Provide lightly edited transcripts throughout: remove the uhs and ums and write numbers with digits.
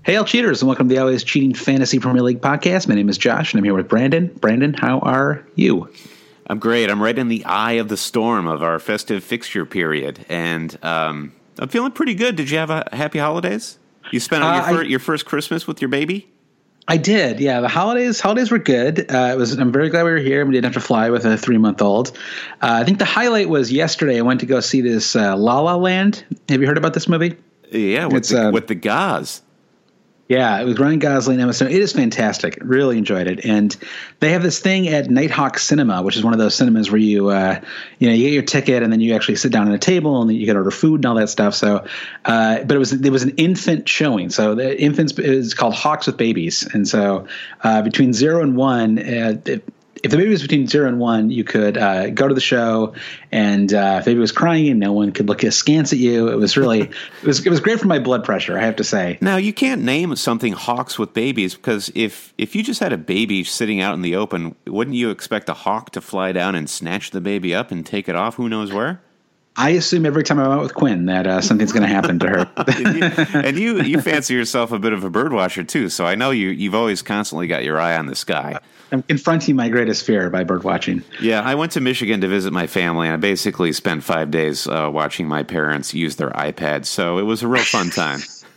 Hey, all cheaters, and welcome to the Always Cheating Fantasy Premier League podcast. My name is Josh, and I'm here with Brandon. Brandon, how are you? I'm great. I'm right in the eye of the storm of our festive fixture period, and I'm feeling pretty good. Did you have a happy holidays? You spent your first Christmas with your baby? I did, yeah. The holidays were good. I'm very glad we were here. We didn't have to fly with a 3-month-old. I think the highlight was yesterday. I went to go see this La La Land. Have you heard about this movie? Yeah, with the Gaz. Yeah, it was Ryan Gosling and Emma Stone. It is fantastic. Really enjoyed it. And they have this thing at Nighthawk Cinema, which is one of those cinemas where you get your ticket and then you actually sit down at a table and then you can order food and all that stuff. So, but it was an infant showing. So the infants is called Hawks with Babies. And so between 0 and 1, if the baby was between 0 and 1, you could go to the show, and if the baby was crying, no one could look askance at you. It was really it was great for my blood pressure, I have to say. Now, you can't name something Hawks with Babies, because if you just had a baby sitting out in the open, wouldn't you expect a hawk to fly down and snatch the baby up and take it off who knows where? I assume every time I'm out with Quinn that something's going to happen to her. And you fancy yourself a bit of a bird watcher too, so I know you've always constantly got your eye on the sky. I'm confronting my greatest fear by bird watching. Yeah, I went to Michigan to visit my family, and I basically spent 5 days watching my parents use their iPads, so it was a real fun time.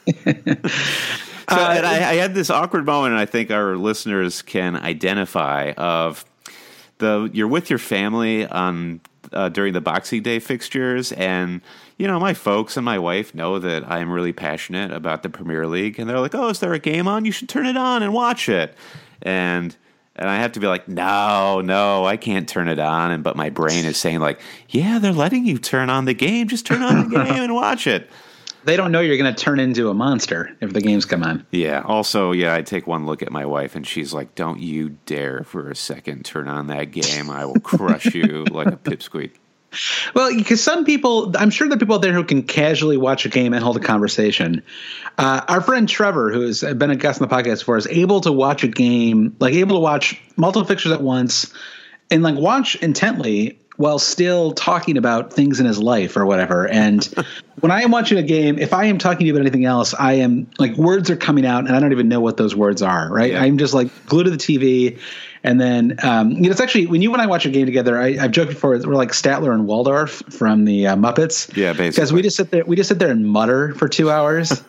And I had this awkward moment, and I think our listeners can identify of you're with your family on during the Boxing Day fixtures, and my folks and my wife know that I'm really passionate about the Premier League, and they're like, "Oh, is there a game on? You should turn it on and watch it." And I have to be like, no, I can't turn it on. But my brain is saying like, yeah, they're letting you turn on the game. Just turn on the game and watch it. They don't know you're going to turn into a monster if the games come on. Yeah. Also, I take one look at my wife and she's like, don't you dare for a second turn on that game. I will crush you like a pipsqueak. Well, because some people, I'm sure there are people out there who can casually watch a game and hold a conversation. Our friend Trevor, who has been a guest on the podcast before, is able to watch a game, able to watch multiple fixtures at once and watch intently while still talking about things in his life or whatever. And when I am watching a game, if I am talking to you about anything else, I am words are coming out and I don't even know what those words are. Right. Yeah. I'm just glued to the TV. And then, it's actually when you and I watch a game together, I've joked before, we're like Statler and Waldorf from the Muppets. Yeah, basically. Because we just sit there and mutter for 2 hours,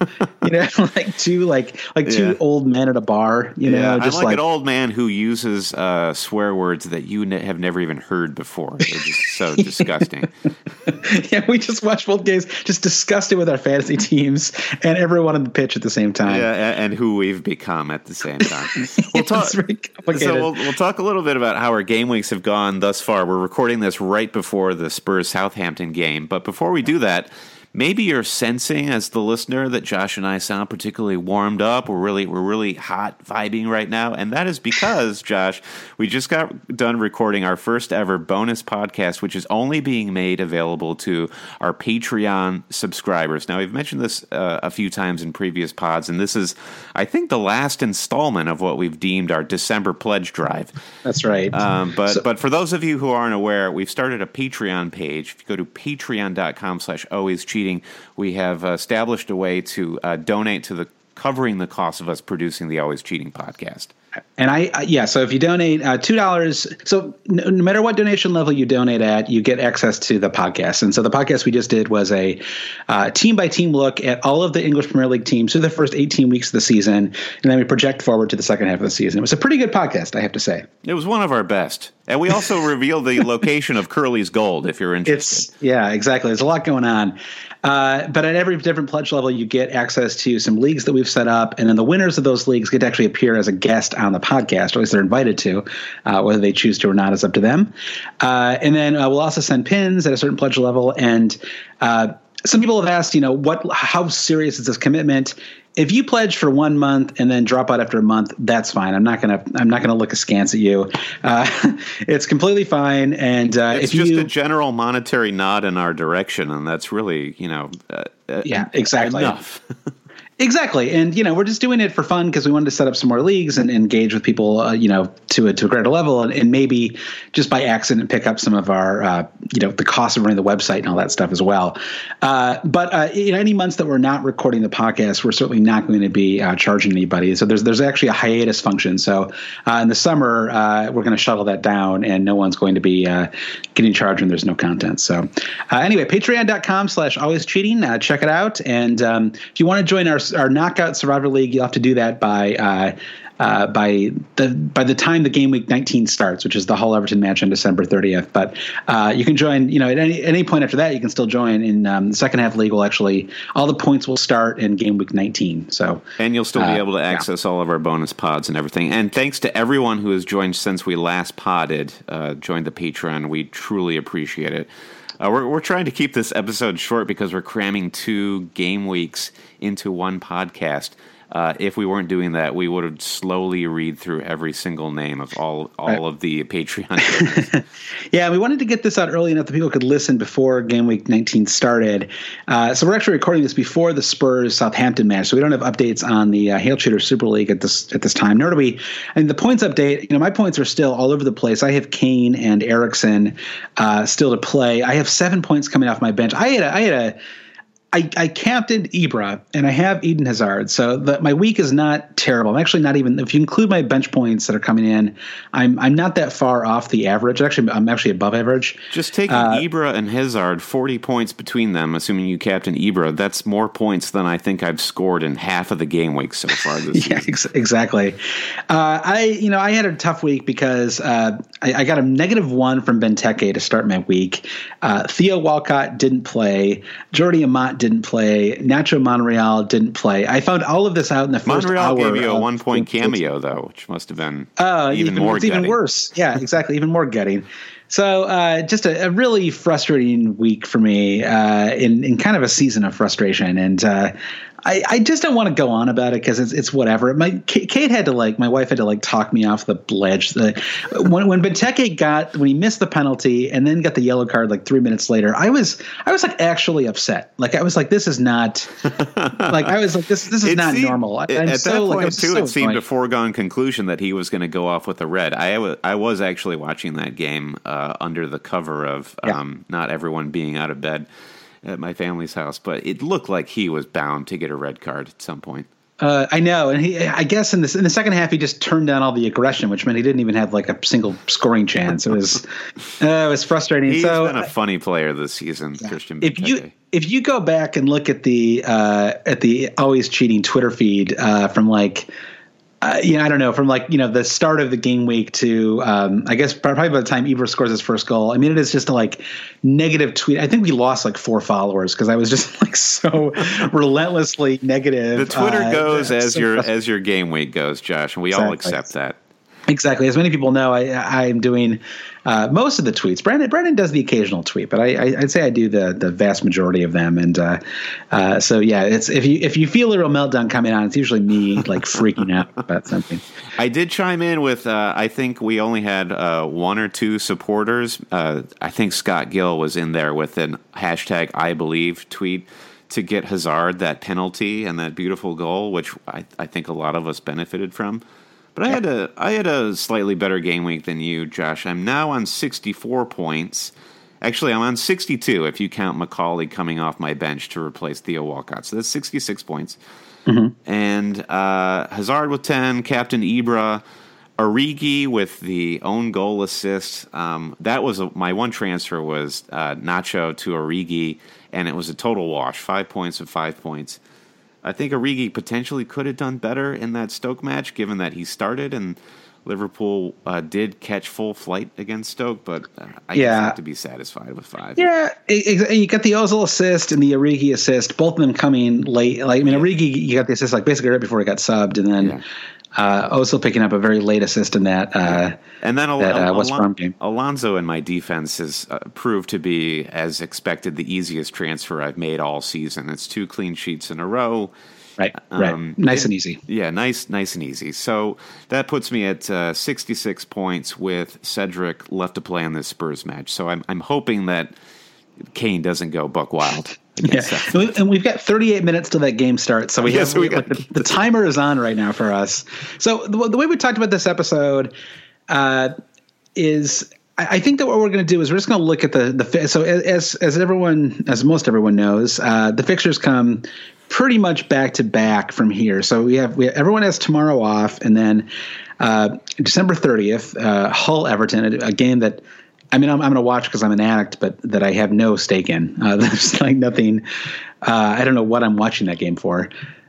two old men at a bar, just I'm like an old man who uses swear words that you have never even heard before. They're just so disgusting. Yeah, we just watch both games, just disgusted with our fantasy teams and everyone on the pitch at the same time. Yeah, and who we've become at the same time. It's very complicated. We'll talk a little bit about how our game weeks have gone thus far. We're recording this right before the Spurs-Southampton game. But before we do that, maybe you're sensing as the listener that Josh and I sound particularly warmed up. We're really hot vibing right now. And that is because, Josh, we just got done recording our first ever bonus podcast, which is only being made available to our Patreon subscribers. Now, we've mentioned this a few times in previous pods, and this is, I think, the last installment of what we've deemed our December pledge drive. That's right. But for those of you who aren't aware, we've started a Patreon page. If you go to patreon.com/alwayscheating, we have established a way to donate to covering the cost of us producing the Always Cheating podcast. And so if you donate $2, so no matter what donation level you donate at, you get access to the podcast. And so the podcast we just did was a team-by-team look at all of the English Premier League teams through the first 18 weeks of the season, and then we project forward to the second half of the season. It was a pretty good podcast, I have to say. It was one of our best. And we also revealed the location of Curly's Gold, if you're interested. Yeah, exactly. There's a lot going on. But at every different pledge level, you get access to some leagues that we've set up, and then the winners of those leagues get to actually appear as a guest on the podcast, or at least they're invited to. Whether they choose to or not is up to them. And then we'll also send pins at a certain pledge level. And some people have asked, how serious is this commitment? If you pledge for 1 month and then drop out after a month, that's fine. I'm not gonna look askance at you. It's completely fine. And it's just a general monetary nod in our direction, and that's really, yeah, exactly enough. Exactly. And, we're just doing it for fun because we wanted to set up some more leagues and engage with people, to a greater level and maybe just by accident pick up some of our, the cost of running the website and all that stuff as well. But any months that we're not recording the podcast, we're certainly not going to be charging anybody. So there's actually a hiatus function. So in the summer, we're going to shuttle that down and no one's going to be getting charged when there's no content. So anyway, patreon.com/alwayscheating. Check it out. And if you want to join our Knockout Survivor League, you'll have to do that by the time the game week 19 starts, which is the Hull Everton match on December 30th. But you can join, at any point after that, you can still join. In the second half league will actually, all the points will start in game week 19. And you'll still be able to access all of our bonus pods and everything. And thanks to everyone who has joined since we last podded, joined the Patreon. We truly appreciate it. We're trying to keep this episode short because we're cramming 2 game weeks into one podcast. If we weren't doing that, we would have slowly read through every single name of all of the Patreon. Yeah, we wanted to get this out early enough that people could listen before game week 19 started. So we're actually recording this before the Spurs Southampton match, so we don't have updates on the Hail Cheater Super League at this time. Nor do we. And the points update. My points are still all over the place. I have Kane and Eriksson still to play. I have 7 points coming off my bench. I captained Ibra, and I have Eden Hazard, so my week is not terrible. I'm actually not even, if you include my bench points that are coming in, I'm not that far off the average. Actually, I'm actually above average. Just taking Ibra and Hazard, 40 points between them, assuming you captain Ibra, that's more points than I think I've scored in half of the game weeks so far this season. Yeah, exactly. I had a tough week because I got a -1 from Benteke to start my week. Theo Walcott didn't play. Jordi Amat didn't play. Nacho Monreal didn't play. I found all of this out in the first hour. Monreal gave you a 1-point cameo, though, which must have been even worse. Yeah, exactly. Even more getting. So just a really frustrating week for me in kind of a season of frustration. And I just don't want to go on about it because it's whatever. Kate had to my wife had to talk me off the ledge. When Benteke when he missed the penalty and then got the yellow card 3 minutes later, I was actually upset. I was this is not this is not normal. At that point too, it seemed a foregone conclusion that he was going to go off with a red. I was actually watching that game under the cover of not everyone being out of bed at my family's house, but it looked like he was bound to get a red card at some point. I know, and I guess in the second half he just turned down all the aggression, which meant he didn't even have a single scoring chance. It was frustrating. He's been a funny player this season, Christian Benteke. If you go back and look at the Always Cheating Twitter feed from I don't know, from the start of the game week to I guess probably by the time Ibra scores his first goal. I mean, it is just a negative tweet. I think we lost 4 followers because I was just so relentlessly negative. The Twitter goes as your game week goes, Josh, and we all accept that. Exactly. As many people know, I'm doing most of the tweets. Brandon does the occasional tweet, but I'd say I do the vast majority of them. And so yeah, it's if you feel a real meltdown coming on, it's usually me freaking out about something. I did chime in with I think we only had 1 or 2 supporters. I think Scott Gill was in there with an #IBelieve tweet to get Hazard that penalty and that beautiful goal, which I think a lot of us benefited from. But I had a slightly better game week than you, Josh. I'm now on 64 points. Actually, I'm on 62 if you count Macaulay coming off my bench to replace Theo Walcott. So that's 66 points. Mm-hmm. And Hazard with 10, Captain Ibra, Origi with the own goal assist. That was my one transfer was Nacho to Origi, and it was a total wash, 5 points of 5 points. I think Origi potentially could have done better in that Stoke match, given that he started and Liverpool did catch full flight against Stoke, but I just have to be satisfied with 5. Yeah, you got the Ozil assist and the Origi assist, both of them coming late. Origi, you got the assist basically right before he got subbed, and then Ozil picking up a very late assist in that. And then West Brom game. Alonso in my defense has proved to be, as expected, the easiest transfer I've made all season. It's 2 clean sheets in a row. Right. Nice and easy. Yeah, nice and easy. So that puts me at 66 points with Cedric left to play in this Spurs match. So I'm hoping that Kane doesn't go buck wild. Yeah, and we've got 38 minutes till that game starts, so the timer is on right now for us. So the way we talked about this episode is, I think that what we're going to do is we're just going to look at so as most everyone knows, the fixtures come pretty much back to back from here. So we have everyone has tomorrow off, and then December 30th, Hull Everton, a game that, I mean, I'm going to watch because I'm an addict, but that I have no stake in. There's like nothing. I don't know what I'm watching that game for.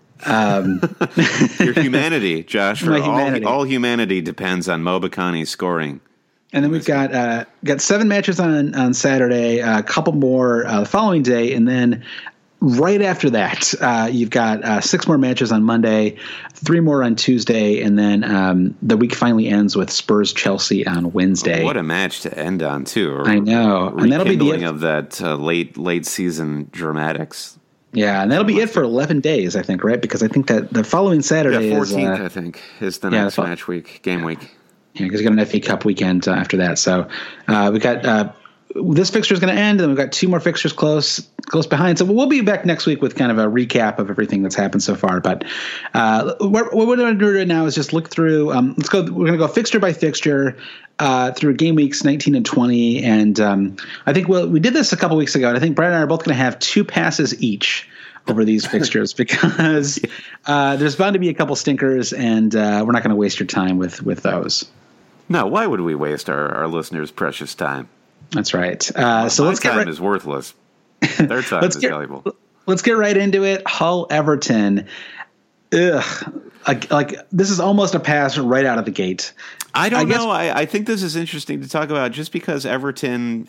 Your humanity, Josh. My humanity. All humanity depends on Mo Bacani scoring. And then we've got 7 matches on Saturday, a couple more the following day, and then right after that, you've got 6 more matches on Monday, 3 more on Tuesday, and then the week finally ends with Spurs-Chelsea on Wednesday. What a match to end on, too. I know. And that'll be the end of that late season dramatics. Yeah, and that'll be it for 11 days, I think, right? Because I think that the following Saturday 14th, I think, is the next match week, game week. Yeah, because you got an FA Cup weekend after that. So we got this fixture is going to end, and we've got 2 more fixtures close behind. So we'll be back next week with kind of a recap of everything that's happened so far. But what we're going to do right now is just look through. We're going to go fixture by fixture through game weeks 19 and 20. And I think we did this a couple weeks ago, and I think Brad and I are both going to have 2 passes each over these fixtures because there's bound to be a couple stinkers, and we're not going to waste your time with those. No, why would we waste our listeners' precious time? That's right. So let's get time is worthless. Their time is valuable. Let's get right into it. Hull Everton. Ugh. Like this is almost a pass right out of the gate. I don't know. I think this is interesting to talk about just because Everton,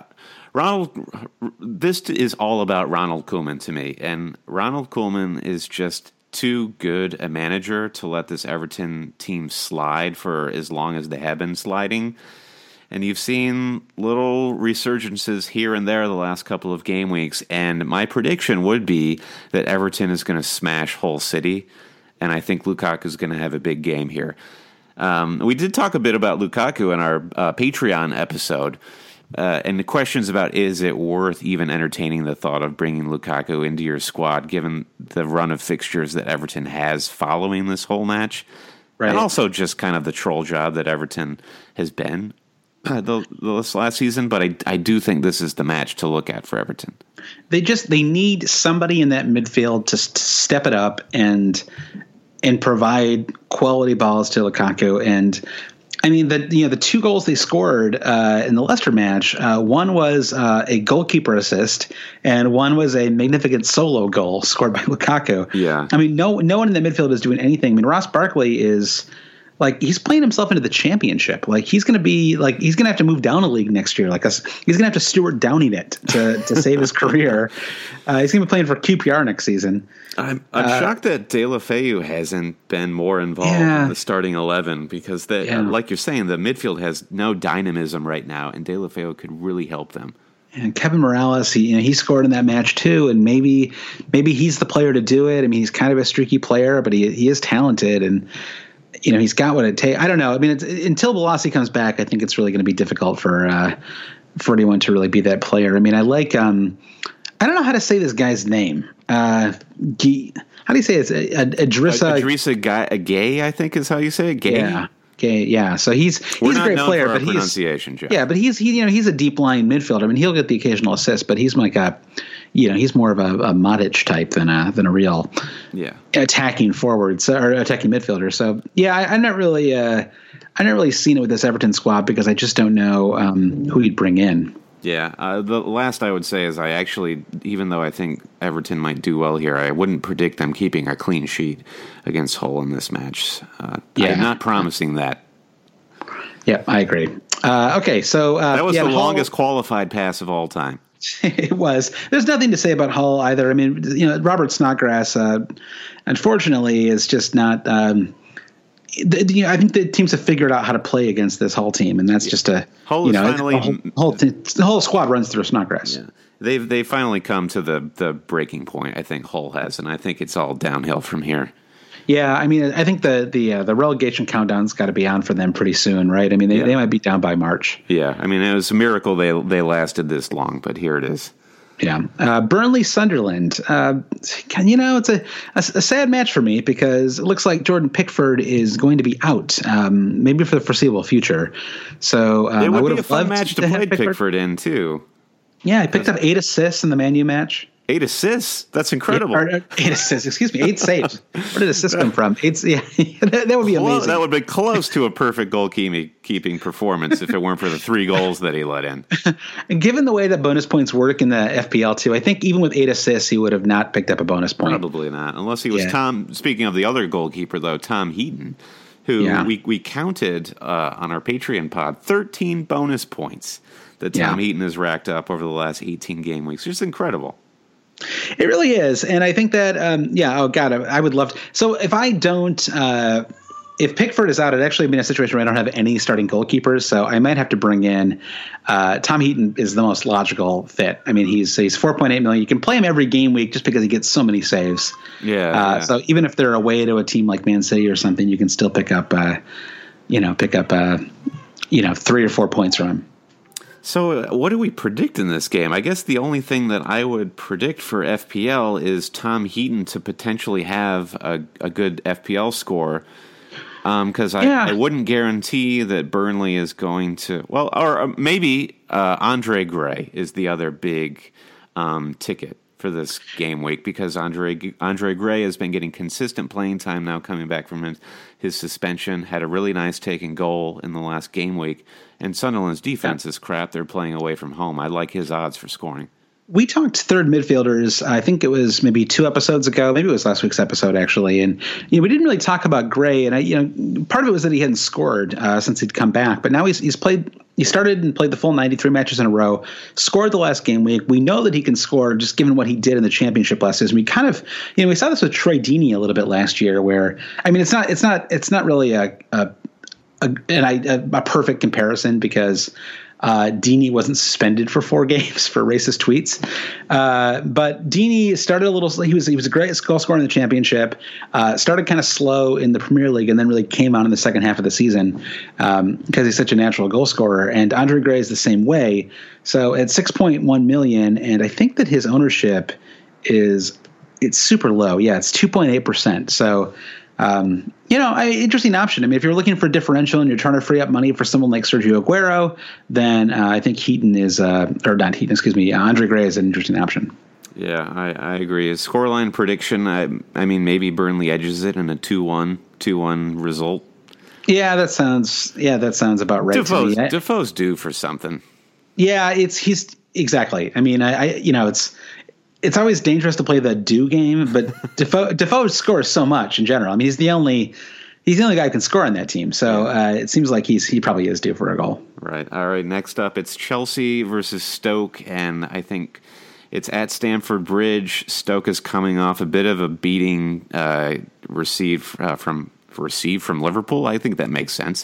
this is all about Ronald Koeman to me. And Ronald Koeman is just too good a manager to let this Everton team slide for as long as they have been sliding. And you've seen little resurgences here and there the last couple of game weeks. And my prediction would be that Everton is going to smash Hull City. And I think Lukaku is going to have a big game here. We did talk a bit about Lukaku in our Patreon episode. And the questions about is it worth even entertaining the thought of bringing Lukaku into your squad, given the run of fixtures that Everton has following this whole match. Right. And also just kind of the troll job that Everton has been this last season, but I do think this is the match to look at for Everton. They need somebody in that midfield to step it up and provide quality balls to Lukaku. And I mean the 2 goals they scored in the Leicester match, one was a goalkeeper assist, and one was a magnificent solo goal scored by Lukaku. Yeah, I mean no one in the midfield is doing anything. I mean Ross Barkley is. Like he's playing himself into the championship. Like he's going to have to move down a league next year. Like he's going to have to Stuart Downing it to save his career. He's going to be playing for QPR next season. I'm shocked that De La Feu hasn't been more involved in the starting 11 because like you're saying, the midfield has no dynamism right now, and De La Feu could really help them. And Kevin Morales, he scored in that match too, and maybe he's the player to do it. I mean, he's kind of a streaky player, but he is talented and. He's got what it takes. I don't know. I mean, until Bolasie comes back, I think it's really going to be difficult for anyone to really be that player. I mean, I like. I don't know how to say this guy's name. How do you say it? Idrissa Gay, I think is how you say it. Gay. Yeah. Okay, yeah. So he's a great player, but he's he's a deep line midfielder. I mean, he'll get the occasional assist, but he's like he's more of a Modic type than a real attacking forward or attacking midfielder. So yeah, I'm not really seen it with this Everton squad because I just don't know who he'd bring in. Yeah, the last I would say is I actually, even though I think Everton might do well here, I wouldn't predict them keeping a clean sheet against Hull in this match. I'm not promising that. Yeah, I agree. Okay, so that was the longest qualified pass of all time. It was. There's nothing to say about Hull either. I mean, Robert Snodgrass, unfortunately, is just not. I think the teams have figured out how to play against this Hull team, and that's just the whole squad runs through Snodgrass. Yeah. They've finally come to the breaking point. I think Hull has, and I think it's all downhill from here. Yeah, I mean, I think the relegation countdown's got to be on for them pretty soon, right? I mean, they might be down by March. Yeah, I mean, it was a miracle they lasted this long, but here it is. Burnley Sunderland. It's a sad match for me because it looks like Jordan Pickford is going to be out, maybe for the foreseeable future. So it would be a fun match to play Pickford in too. Yeah, he picked up 8 assists in the Man U match. 8 assists? That's incredible. 8 assists. Excuse me. 8 saves. Where did assists come from? That would be amazing. That would be close to a perfect goalkeeping performance if it weren't for the 3 goals that he let in. And given the way that bonus points work in the FPL too, I think even with 8 assists, he would have not picked up a bonus point. Probably not, unless he was Tom. Speaking of the other goalkeeper, though, Tom Heaton, who we counted on our Patreon pod 13 bonus points that Tom Heaton has racked up over the last 18 game weeks. Just incredible. It really is. And I think that, I would love to. So if I don't, if Pickford is out, it'd actually be in a situation where I don't have any starting goalkeepers. So I might have to bring in, Tom Heaton is the most logical fit. I mean, he's 4.8 million. You can play him every game week just because he gets so many saves. So even if they're away to a team like Man City or something, you can still pick up 3 or 4 points from him. So what do we predict in this game? I guess the only thing that I would predict for FPL is Tom Heaton to potentially have a good FPL score, because I wouldn't guarantee that Burnley is going to – well, or maybe Andre Gray is the other big ticket for this game week, because Andre Gray has been getting consistent playing time now coming back from his suspension, had a really nice taken goal in the last game week. And Sunderland's defense is crap. They're playing away from home. I like his odds for scoring. We talked third midfielders, I think it was maybe 2 episodes ago. Maybe it was last week's episode, actually. And we didn't really talk about Gray. And part of it was that he hadn't scored since he'd come back. But now he's played. He started and played the full 93 matches in a row, scored the last game week. We know that he can score just given what he did in the championship last season. We kind of, we saw this with Troy Deeney a little bit last year, where it's not really a perfect comparison because Deeney wasn't suspended for 4 games for racist tweets. But Deeney started a little, he was a great goal scorer in the championship, started kind of slow in the Premier League, and then really came on in the second half of the season because he's such a natural goal scorer. And Andre Gray is the same way. So at 6.1 million, and I think that his ownership it's super low. Yeah, it's 2.8%. So, interesting option. I mean, if you're looking for differential and you're trying to free up money for someone like Sergio Aguero, then I think Andre Gray is an interesting option. Yeah, I agree. His scoreline prediction, I mean, maybe Burnley edges it in a 2-1 result. Yeah, that sounds about right to me. Defoe's due for something. Yeah, he's exactly. I mean, it's always dangerous to play the do game, but Defoe scores so much in general. I mean, he's the only guy who can score on that team. So it seems like he probably is due for a goal. Right. All right. Next up, it's Chelsea versus Stoke, and I think it's at Stamford Bridge. Stoke is coming off a bit of a beating received from Liverpool. I think that makes sense.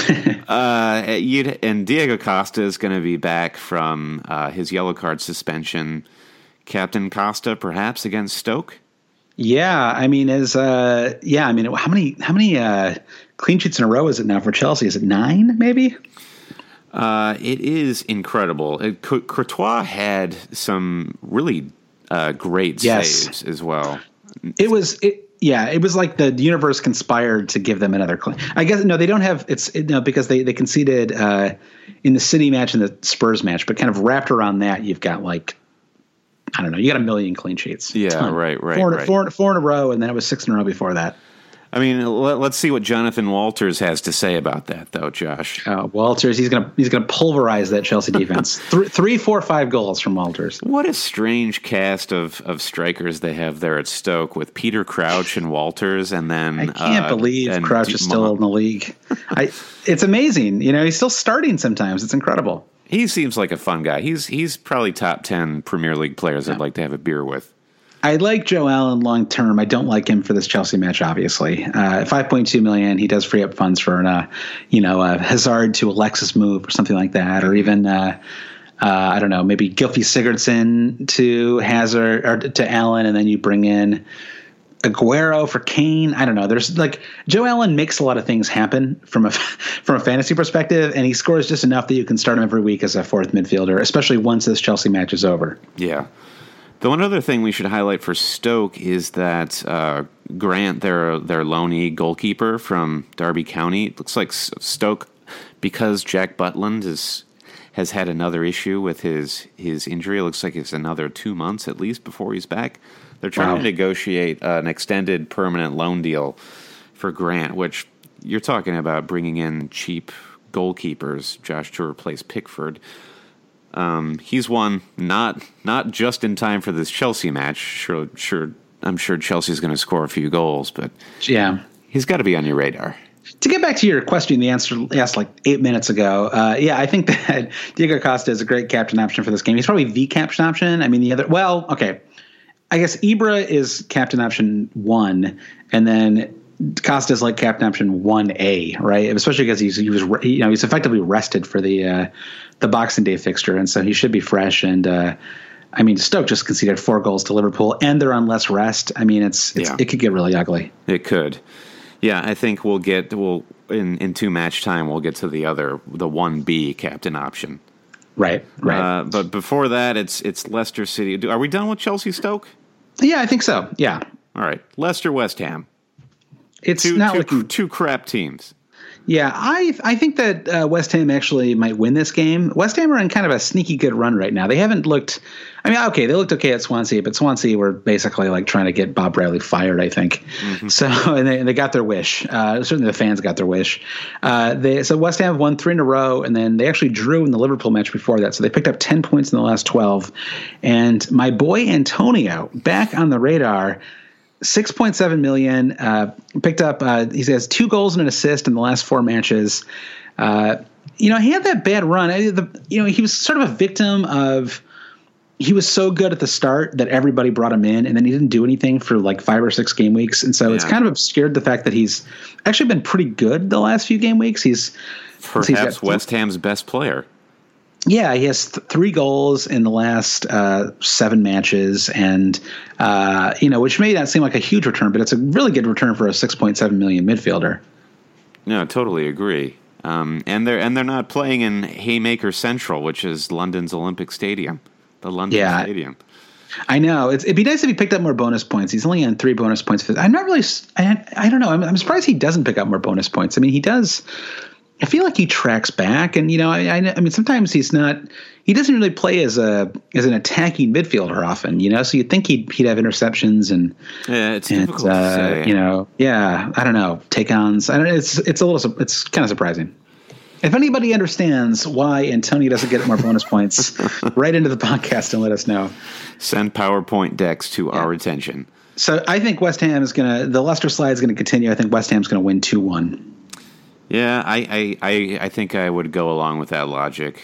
And Diego Costa is going to be back from his yellow card suspension. Captain Costa, perhaps, against Stoke? Yeah, I mean, how many clean sheets in a row is it now for Chelsea? Is it 9, maybe? It is incredible. Courtois had some really great saves as well. It was like the universe conspired to give them another clean. I guess no, they don't have because they conceded in the City match and the Spurs match, but kind of wrapped around that, you've got like, I don't know, you got 1 million clean sheets. Yeah, right. Four in a row, and then it was 6 in a row before that. I mean, let's see what Jonathan Walters has to say about that, though, Josh. Walters, he's gonna pulverize that Chelsea defense. 3, 4, 5 goals from Walters. What a strange cast of strikers they have there at Stoke with Peter Crouch and Walters, and then I can't believe Crouch is still in the league. It's amazing. He's still starting sometimes. It's incredible. He seems like a fun guy. He's probably top 10 Premier League players I'd like to have a beer with. I like Joe Allen long term. I don't like him for this Chelsea match, obviously. 5.2 million. He does free up funds for a Hazard to Alexis move or something like that, or even I don't know, maybe Gylfi Sigurdsson to Hazard or to Allen, and then you bring in Aguero for Kane. I don't know. There's like Joe Allen makes a lot of things happen from a fantasy perspective, and he scores just enough that you can start him every week as a fourth midfielder, especially once this Chelsea match is over. Yeah. The one other thing we should highlight for Stoke is that Grant, their loanee goalkeeper from Derby County, it looks like Stoke, because Jack Butland has had another issue with his injury. It looks like it's another 2 months at least before he's back. They're trying to negotiate an extended permanent loan deal for Grant, which you're talking about bringing in cheap goalkeepers, Josh, to replace Pickford. He's won not just in time for this Chelsea match. Sure, I'm sure Chelsea's going to score a few goals, but yeah, he's got to be on your radar. To get back to your question, the answer asked like 8 minutes ago. I think that Diego Costa is a great captain option for this game. He's probably the captain option. I mean, I guess Ibra is captain option 1, and then Costa is like captain option 1A, right? Especially because he's effectively rested for the Boxing Day fixture, and so he should be fresh. And Stoke just conceded 4 goals to Liverpool, and they're on less rest. I mean, it could get really ugly. It could. Yeah, I think we'll in 2 match time we'll get to the 1B captain option. Right. But before that, it's Leicester City. Are we done with Chelsea Stoke? Yeah, I think so. Yeah. All right, Leicester West Ham. It's not looking two crap teams. Yeah, I think that West Ham actually might win this game. West Ham are in kind of a sneaky good run right now. They haven't looked – they looked okay at Swansea, but Swansea were basically like trying to get Bob Bradley fired, I think. Mm-hmm. So and they got their wish. Certainly the fans got their wish. So West Ham won 3 in a row, and then they actually drew in the Liverpool match before that. So they picked up 10 points in the last 12. And my boy Antonio, back on the radar – 6.7 million, picked up, he has 2 goals and an assist in the last 4 matches. He had that bad run. He was sort of a victim of, he was so good at the start that everybody brought him in, and then he didn't do anything for like 5 or 6 game weeks. And so it's kind of obscured the fact that he's actually been pretty good the last few game weeks. He's perhaps West Ham's best player. Yeah, he has 3 goals in the last 7 matches, and which may not seem like a huge return, but it's a really good return for a 6.7 million midfielder. No, totally agree. And they're not playing in Haymaker Central, which is London's Olympic Stadium, the London Stadium. I know it'd be nice if he picked up more bonus points. He's only on 3 bonus points. I'm not really. I don't know. I'm surprised he doesn't pick up more bonus points. I mean, he does. I feel like he tracks back, and sometimes he's not. He doesn't really play as an attacking midfielder often, So you'd think he'd have interceptions and it's difficult to say. I don't know, take-ons. I don't know. It's kind of surprising. If anybody understands why Antonio doesn't get more bonus points, write into the podcast and let us know. Send PowerPoint decks to our attention. So I think West Ham the Leicester slide is going to continue. I think West Ham's going to win 2-1. Yeah, I think I would go along with that logic.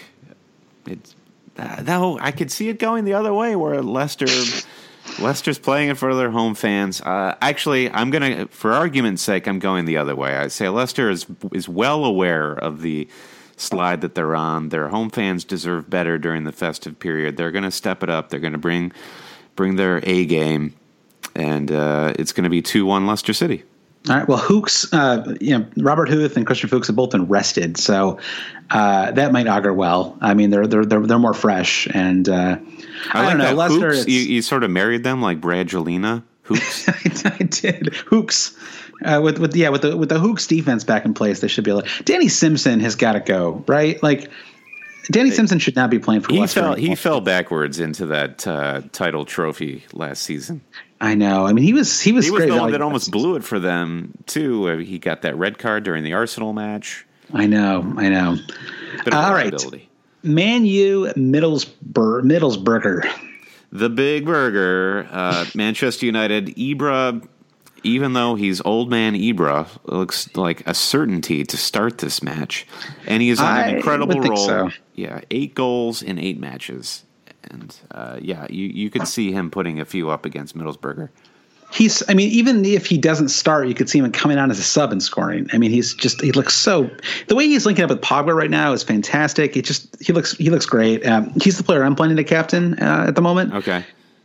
Though I could see it going the other way, where Leicester's playing in front of their home fans. Actually, for argument's sake, I'm going the other way. I say Leicester is well aware of the slide that they're on. Their home fans deserve better during the festive period. They're going to step it up. They're going to bring their A game, and it's going to be 2-1 Leicester City. All right. Well, Hooks, Robert Huth and Christian Fuchs have both been rested, so that might augur well. I mean, they're more fresh, and I don't know. Leicester, Hooks, you sort of married them like Brad Jelena. Hooks, I did. Hooks, with the Hooks defense back in place, they should be able. Danny Simpson has got to go, right? Like Danny Simpson should not be playing for Leicester. He fell backwards into that title trophy last season. I know. I mean, he was great. He was the one that almost blew it for them too. He got that red card during the Arsenal match. I know. All right, Man U, Middlesbrough. The Big Burger. Manchester United. Ibra, even though he's old man Ibra, looks like a certainty to start this match, and he is on an incredible roll. So. Yeah, 8 goals in 8 matches. And, you could see him putting a few up against Middlesbrough. Even if he doesn't start, you could see him coming on as a sub and scoring. I mean, he looks so – the way he's linking up with Pogba right now is fantastic. He looks great. He's the player I'm planning to captain at the moment. Okay.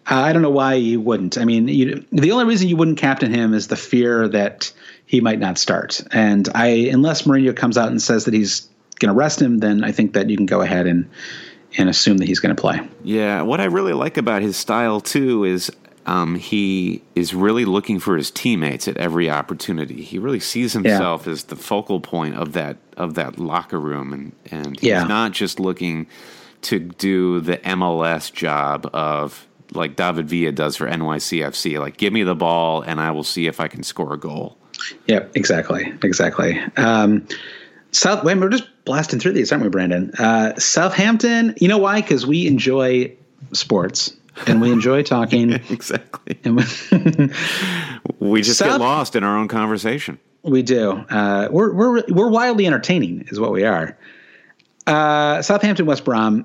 I don't know why you wouldn't. I mean, the only reason you wouldn't captain him is the fear that he might not start. And unless Mourinho comes out and says that he's going to rest him, then I think that you can go ahead and assume that he's going to play. Yeah, what I really like about his style too is he is really looking for his teammates at every opportunity. He really sees himself as the focal point of that locker room, and he's not just looking to do the MLS job of like David Villa does for NYCFC. Like, give me the ball and I will see if I can score a goal. Yep, exactly. We're just blasting through these, aren't we, Brandon? Southampton, you know why? Because we enjoy sports and we enjoy talking. Exactly. And we just get lost in our own conversation. We do. We're wildly entertaining is what we are. Southampton, West Brom,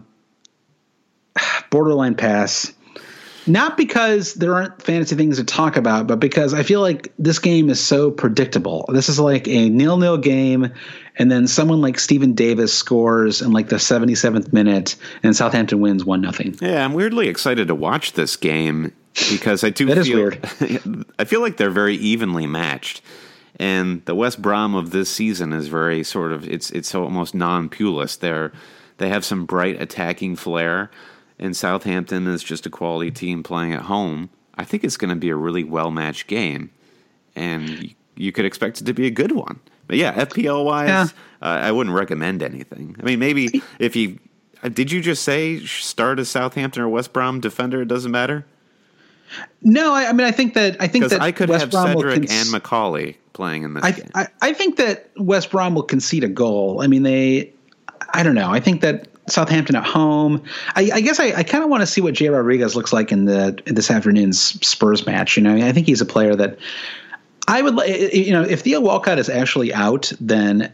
borderline pass. Not because there aren't fantasy things to talk about, but because I feel like this game is so predictable. This is like a 0-0 game, and then someone like Stephen Davis scores in like the 77th minute, and Southampton wins 1-0. Yeah, I'm weirdly excited to watch this game because I That is weird. I feel like they're very evenly matched. And the West Brom of this season is very sort of it's almost non-Pulis. They have some bright attacking flair. And Southampton is just a quality team playing at home. I think it's going to be a really well-matched game, and you could expect it to be a good one. But yeah, FPL-wise, I wouldn't recommend anything. I mean, maybe if you did you just say start a Southampton or West Brom defender? It doesn't matter. No, I think that I could West have Brom Cedric and Macaulay playing in this game. I think that West Brom will concede a goal. I mean, I don't know. I think that Southampton at home. I guess I kind of want to see what Jay Rodriguez looks like in this afternoon's Spurs match. I think he's a player that I would, if Theo Walcott is actually out, then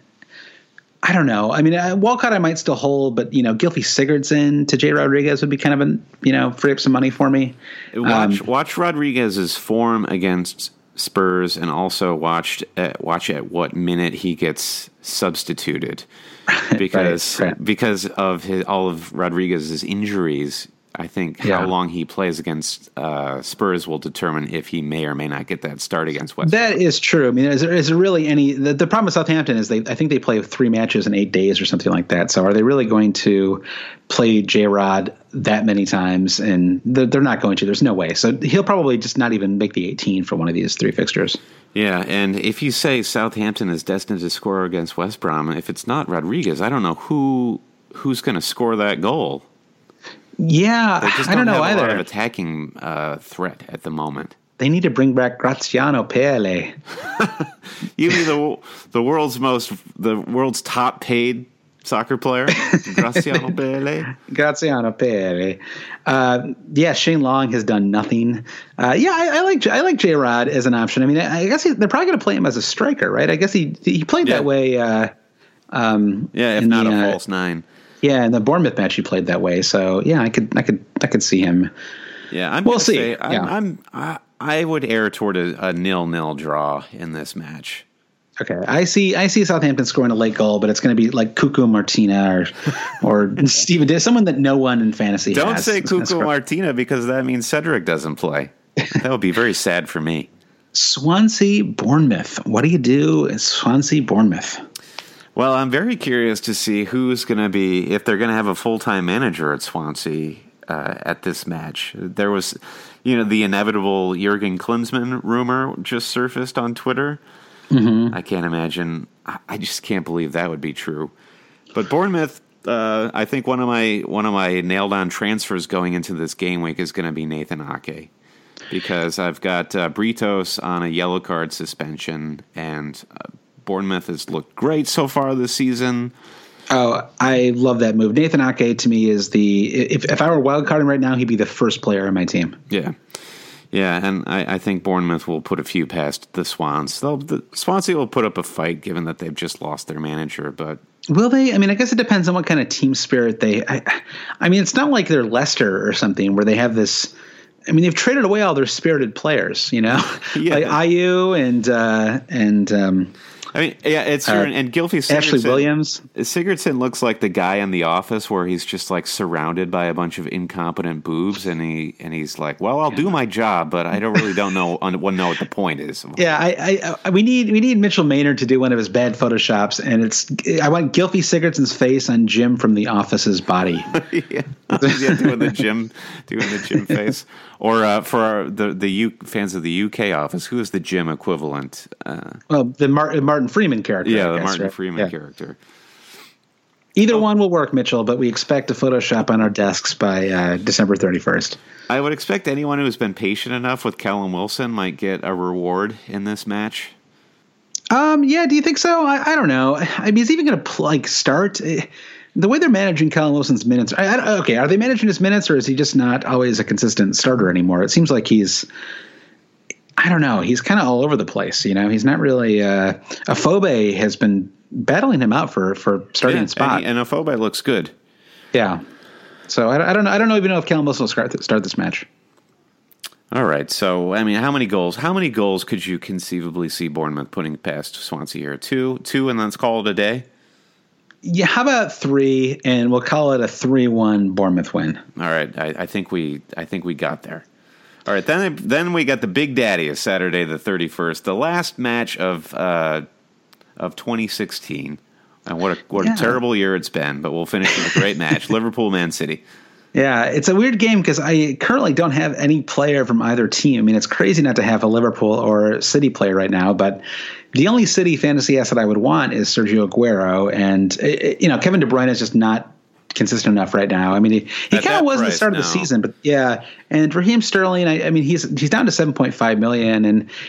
I don't know. I mean, Walcott I might still hold, but Gylfi Sigurdsson to Jay Rodriguez would be kind of free up some money for me. Watch Rodriguez's form against Spurs, and also watch at what minute he gets substituted. Because of all of Rodriguez's injuries, I think how long he plays against Spurs will determine if he may or may not get that start against West Brom. That is true. I mean, is there really any? The problem with Southampton is I think they play 3 matches in 8 days or something like that. So are they really going to play J-Rod that many times? And they're not going to. There's no way. So he'll probably just not even make the 18 for one of these 3 fixtures. Yeah, and if you say Southampton is destined to score against West Brom, if it's not Rodriguez, I don't know who's going to score that goal. Yeah, I don't know either. They just don't have a lot of attacking threat at the moment. They need to bring back Graziano Pelle. You mean the world's top paid soccer player, Graziano Pelle? Graziano Pelle. Shane Long has done nothing. I like J-Rod as an option. I mean, I guess they're probably going to play him as a striker, right? I guess he played that way. If not a false 9. Yeah, in the Bournemouth match he played that way. So yeah, I could see him. Yeah, we'll see. I would err toward a 0-0 draw in this match. Okay, I see Southampton scoring a late goal, but it's going to be like Cucu Martina or Steven Davis, someone that no one in fantasy Don't has. say Cucu Martina because that means Cedric doesn't play. That would be very sad for me. Swansea Bournemouth. What do you do in Swansea Bournemouth? Well, I'm very curious to see who's going to be, if they're going to have a full-time manager at Swansea at this match. There was, the inevitable Jurgen Klinsmann rumor just surfaced on Twitter. Mm-hmm. I can't imagine. I just can't believe that would be true. But Bournemouth, I think one of my nailed-on transfers going into this game week is going to be Nathan Ake, because I've got Britos on a yellow card suspension, and Bournemouth has looked great so far this season. Oh, I love that move. Nathan Ake to me is if I were wildcarding right now, he'd be the first player on my team. Yeah. Yeah, and I think Bournemouth will put a few past the Swans. Swansea will put up a fight given that they've just lost their manager, but will they? I mean, I guess it depends on what kind of team spirit they I mean, it's not like they're Leicester or something where they have this. I mean, they've traded away all their spirited players, Yeah. like Ayew and I mean, yeah, it's true. And Gylfi Sigurdsson, Ashley Williams. Sigurdsson looks like the guy in The Office where he's just like surrounded by a bunch of incompetent boobs, and he's like, "Well, I'll do my job, but I don't know what the point is." Yeah, we need Mitchell Maynard to do one of his bad photoshops, and I want Gylfi Sigurdsson's face on Jim from The Office's body. Yeah, doing the Jim face. Or for the fans of the UK office, who is the Jim equivalent? The Martin Freeman character. Yeah, the Martin Freeman character. Either one will work, Mitchell, but we expect a Photoshop on our desks by December 31st. I would expect anyone who has been patient enough with Callum Wilson might get a reward in this match. Yeah, do you think so? I don't know. I mean, is he even going to start? The way they're managing Callum Wilson's minutes, okay, are they managing his minutes, or is he just not always a consistent starter anymore? It seems like I don't know, he's kind of all over the place. You know, he's not really. Afobe has been battling him out for starting spot, and Afobe looks good. Yeah, so I don't even know if Callum Wilson will start this match. All right, so I mean, how many goals could you conceivably see Bournemouth putting past Swansea here? Two, and let's call it a day. Yeah, how about 3, and we'll call it a 3-1 Bournemouth win. All right, I think we got there. All right, then we got the big daddy of Saturday the 31st, the last match of 2016. And what a terrible year it's been, but we'll finish with a great match: Liverpool Man City. Yeah, it's a weird game because I currently don't have any player from either team. I mean, it's crazy not to have a Liverpool or City player right now, but the only City fantasy asset I would want is Sergio Aguero, and Kevin De Bruyne is just not consistent enough right now. I mean, he kind of was at the start of the season, but yeah. And Raheem Sterling, I mean, he's down to $7.5 million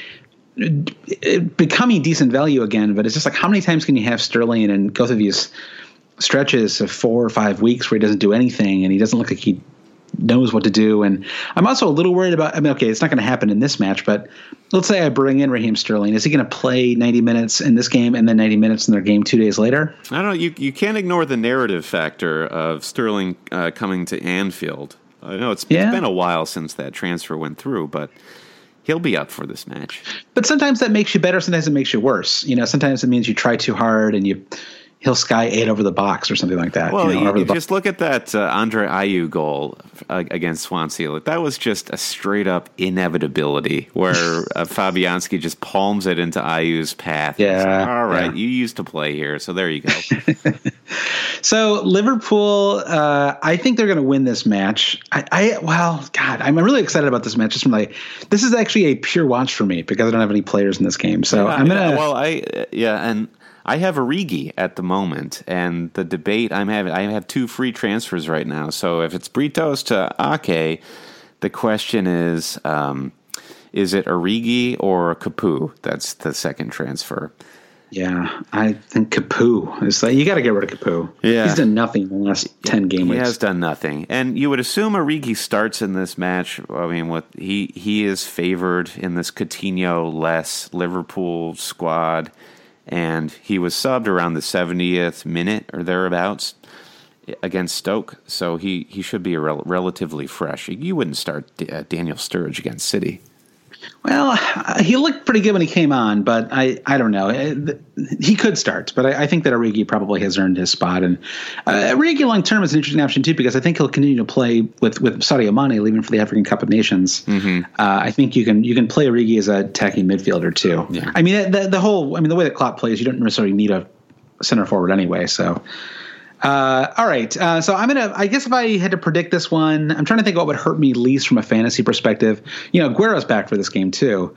and becoming decent value again. But it's just like, how many times can you have Sterling and go through these stretches of 4 or 5 weeks where he doesn't do anything and he doesn't look like he knows what to do? And I'm also a little worried about, I mean, okay, it's not going to happen in this match, but let's say I bring in Raheem Sterling. Is he going to play 90 minutes in this game and then 90 minutes in their game 2 days later? I don't know. You can't ignore the narrative factor of Sterling coming to Anfield. I know it's been a while since that transfer went through, but he'll be up for this match. But sometimes that makes you better. Sometimes it makes you worse. Sometimes it means you try too hard and he'll sky 8 over the box or something like that. Well, you just look at that Andre Ayew goal against Swansea. That was just a straight-up inevitability where Fabianski just palms it into Ayew's path. Yeah. All right, you used to play here, so there you go. So Liverpool, I think they're going to win this match. I'm really excited about this match. This is actually a pure watch for me because I don't have any players in this game. So I'm going to. I have Origi at the moment, and the debate I have 2 free transfers right now. So if it's Britos to Ake, the question is it Origi or Capoue? That's the second transfer. Yeah, I think Capoue is like, you got to get rid of Capoue. Yeah. He's done nothing in the last 10 game weeks. He has done nothing, and you would assume Origi starts in this match. I mean, he is favored in this Coutinho-less Liverpool squad. And he was subbed around the 70th minute or thereabouts against Stoke, so he should be relatively fresh. You wouldn't start Daniel Sturridge against City. Well, he looked pretty good when he came on, but I don't know. He could start, but I think that Origi probably has earned his spot. And Origi long term is an interesting option too, because I think he'll continue to play with Sadio Mane leaving for the African Cup of Nations. Mm-hmm. I think you can play Origi as a attacking midfielder too. Yeah. I mean, the way that Klopp plays, you don't necessarily need a center forward anyway. So. All right. So I guess if I had to predict this one, I'm trying to think what would hurt me least from a fantasy perspective. Aguero's back for this game too.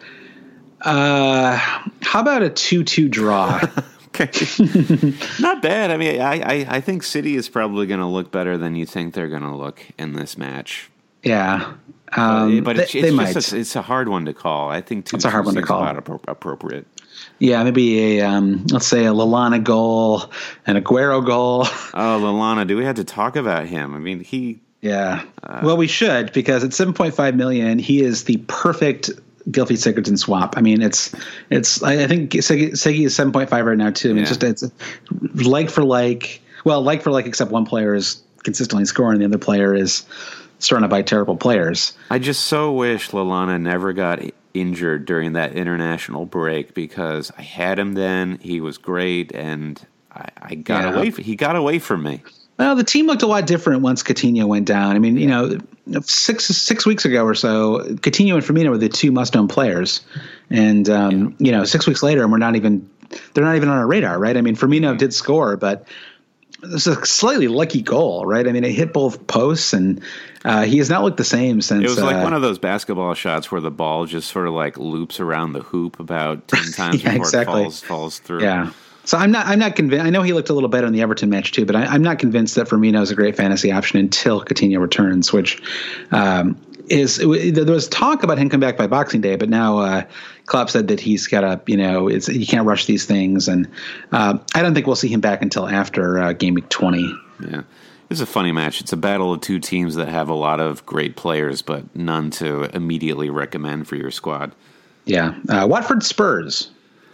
How about a 2-2 draw? Okay. Not bad. I mean, I think City is probably going to look better than you think they're going to look in this match. Yeah. But it's a hard one to call. I think it's a hard one to call. About appropriate. Yeah, maybe let's say a Lallana goal, an Aguero goal. Oh, Lallana. Do we have to talk about him? I mean, Yeah. Well, we should, because at $7.5 million, he is the perfect Gylfi Sigurdsson swap. I mean, it's. I think Siggy is 7.5 right now too. I mean, it's like for like. Well, like for like, except one player is consistently scoring, the other player is surrounded by terrible players. I just so wish Lallana never got injured during that international break because I had him then. He was great, and I got away. He got away from me. Well, the team looked a lot different once Coutinho went down. I mean, 6 weeks ago or so, Coutinho and Firmino were the two must-own players, and 6 weeks later, they're not even on our radar, right? I mean, Firmino did score, but this is a slightly lucky goal, right? I mean, it hit both posts, and he has not looked the same since. It was like one of those basketball shots where the ball just sort of like loops around the hoop about 10 times before it falls through. Yeah. So I'm not convinced. I know he looked a little better in the Everton match too, but I'm not convinced that Firmino is a great fantasy option until Coutinho returns, which there was talk about him coming back by Boxing Day, but now Klopp said that he's got to, you can't rush these things, and I don't think we'll see him back until after game week 20. Yeah. It's a funny match. It's a battle of two teams that have a lot of great players, but none to immediately recommend for your squad. Yeah. Watford Spurs.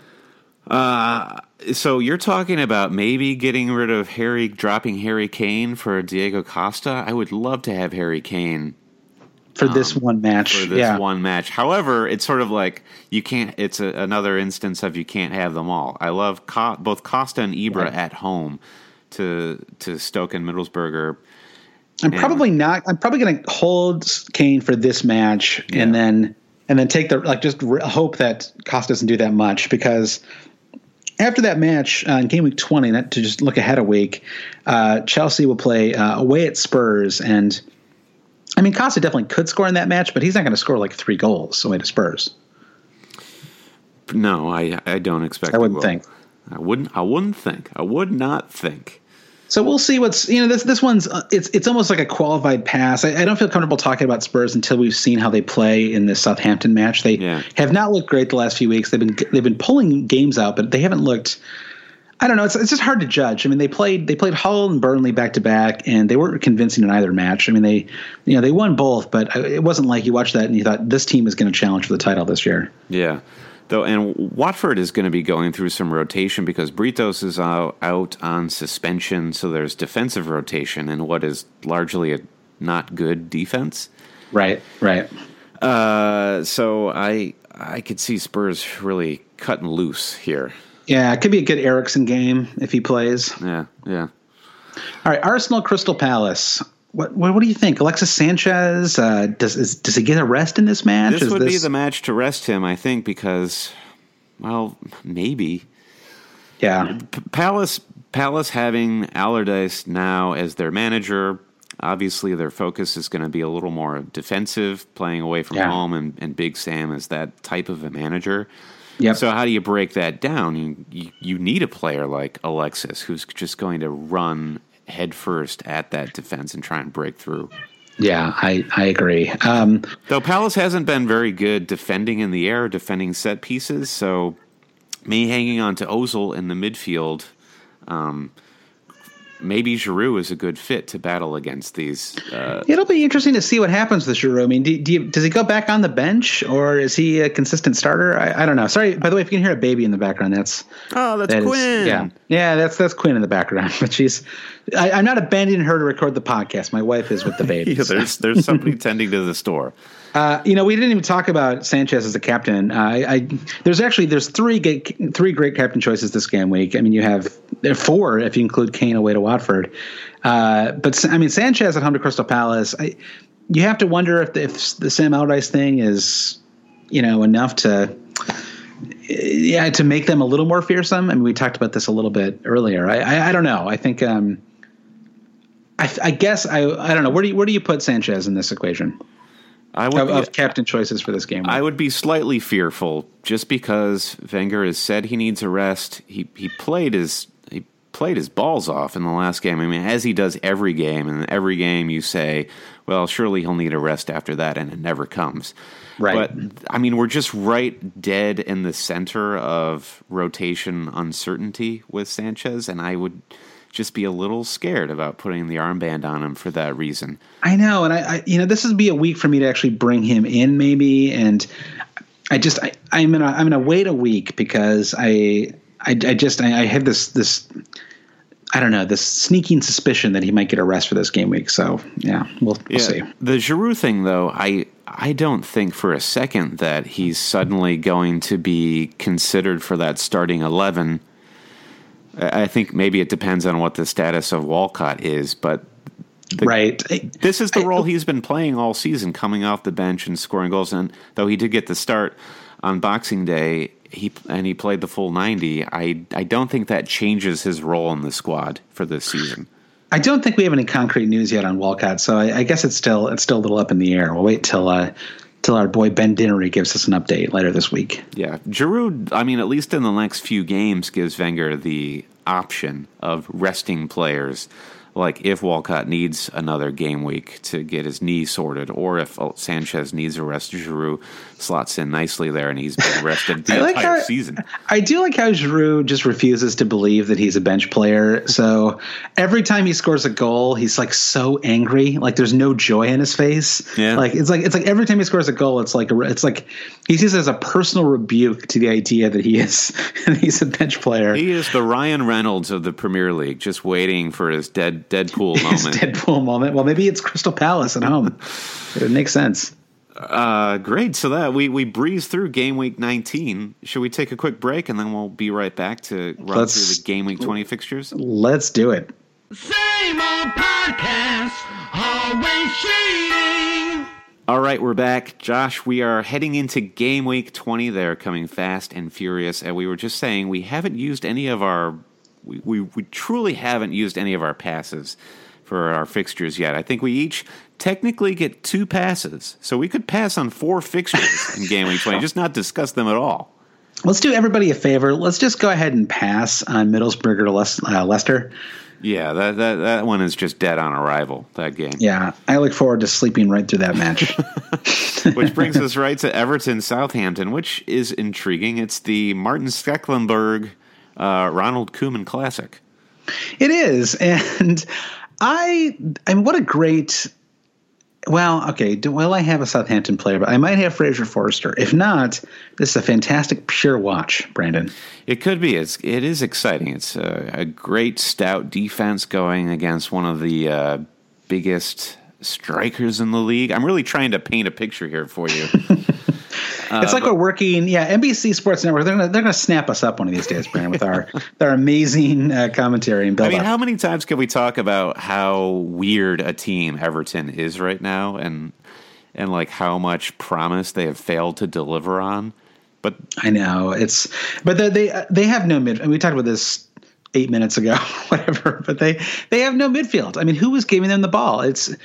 So you're talking about maybe getting rid of dropping Harry Kane for Diego Costa? I would love to have Harry Kane for this one match. One match. However, it's sort of like you can't. It's another instance of you can't have them all. I love both Costa and Ibra at home to Stoke and Middlesbrough. I'm probably going to hold Kane for this match and then take just hope that Costa doesn't do that much, because after that match in game week 20, to just look ahead a week, Chelsea will play away at Spurs. And I mean, Costa definitely could score in that match, but he's not going to score like 3 goals away to Spurs. No, I don't expect. I wouldn't think. I would not think. So we'll see what's, this one's, it's almost like a qualified pass. I don't feel comfortable talking about Spurs until we've seen how they play in this Southampton match. They have not looked great the last few weeks. They've been pulling games out, but they haven't looked, I don't know. It's just hard to judge. I mean, they played Hull and Burnley back to back, and they weren't convincing in either match. I mean, they won both, but it wasn't like you watched that and you thought this team is going to challenge for the title this year. Yeah. Though, and Watford is going to be going through some rotation because Britos is out on suspension, so there's defensive rotation in what is largely a not good defense. Right. So I could see Spurs really cutting loose here. Yeah, it could be a good Eriksen game if he plays. Yeah. All right, Arsenal Crystal Palace. What do you think? Alexis Sanchez, does he get a rest in this match? This would be the match to rest him, I think, because, well, maybe. Yeah. Palace having Allardyce now as their manager, obviously their focus is going to be a little more defensive, playing away from home, and Big Sam is that type of a manager. Yep. So how do you break that down? You need a player like Alexis who's just going to run head first at that defense and try and break through. Yeah, I agree. Though Palace hasn't been very good defending in the air, defending set pieces, so me hanging on to Ozil in the midfield, maybe Giroud is a good fit to battle against these. It'll be interesting to see what happens with Giroud. I mean, does he go back on the bench, or is he a consistent starter? I don't know. Sorry, by the way, if you can hear a baby in the background, that's Quinn. That's Quinn in the background. But I'm not abandoning her to record the podcast. My wife is with the baby. There's somebody tending to the store. We didn't even talk about Sanchez as a captain. There's three great captain choices this game week. I mean, there are 4 if you include Kane away to Watford. But I mean, Sanchez at home to Crystal Palace. You have to wonder if the Sam Allardyce thing is, enough to make them a little more fearsome. I mean, we talked about this a little bit earlier. I don't know. I think I guess I don't know. Where do you put Sanchez in this equation? Of captain choices for this game. I would be slightly fearful just because Wenger has said he needs a rest. He played his balls off in the last game. I mean, as he does every game, and every game you say, well, surely he'll need a rest after that, and it never comes. Right. But, I mean, we're just right dead in the center of rotation uncertainty with Sanchez, and I would just be a little scared about putting the armband on him for that reason. I know, and I this would be a week for me to actually bring him in, maybe, and I'm gonna wait a week because I have this I don't know, this sneaking suspicion that he might get a rest for this game week. So, yeah, we'll see. The Giroux thing, though, I don't think for a second that he's suddenly going to be considered for that starting 11. I think maybe it depends on what the status of Walcott is, but this is the role he's been playing all season, coming off the bench and scoring goals. And though he did get the start on Boxing Day, he played the full 90. I don't think that changes his role in the squad for this season. I don't think we have any concrete news yet on Walcott, so I guess it's still a little up in the air. We'll wait till our boy Ben Dinnery gives us an update later this week. Yeah, Giroux, I mean, at least in the next few games, gives Wenger the option of resting players. Like if Walcott needs another game week to get his knee sorted, or if Sanchez needs a rest, Giroux slots in nicely there, and he's been rested the entire season. I do like how Giroux just refuses to believe that he's a bench player. So every time he scores a goal, he's like so angry, like there's no joy in his face. Yeah. It's like every time he scores a goal, it's like he sees it as a personal rebuke to the idea that he's a bench player. He is the Ryan Reynolds of the Premier League, just waiting for his Deadpool moment. Deadpool moment. Well, maybe it's Crystal Palace at home. It makes sense. Great. So that we breeze through game week 19. Should we take a quick break and then we'll be right back to run through the game week 20 fixtures? Let's do it. Same old podcast, always cheating. All right, we're back. Josh, we are heading into game week 20. They're coming fast and furious. And we were just saying we haven't used any of our we truly haven't used any of our passes for our fixtures yet. I think we each technically get 2 passes. So we could pass on 4 fixtures in game week 20, just not discuss them at all. Let's do everybody a favor. Let's just go ahead and pass on Middlesbrough or Leicester. Yeah, that one is just dead on arrival, that game. Yeah, I look forward to sleeping right through that match. Which brings us right to Everton-Southampton, which is intriguing. It's the Martin Stecklenburg Ronald Koeman Classic. It is, and I mean, what a great. Well, okay. I have a Southampton player, but I might have Fraser Forster. If not, this is a fantastic pure watch, Brandon. It could be. It is exciting. It's a great stout defense going against one of the biggest strikers in the league. I'm really trying to paint a picture here for you. It's like we're working. Yeah, NBC Sports Network. They're gonna snap us up one of these days, Brandon, with our amazing commentary and build. I mean, how many times can we talk about how weird a team Everton is right now, and like how much promise they have failed to deliver on? But I know but they have no mid. And we talked about this 8 minutes ago, whatever. But they have no midfield. I mean, who was giving them the ball?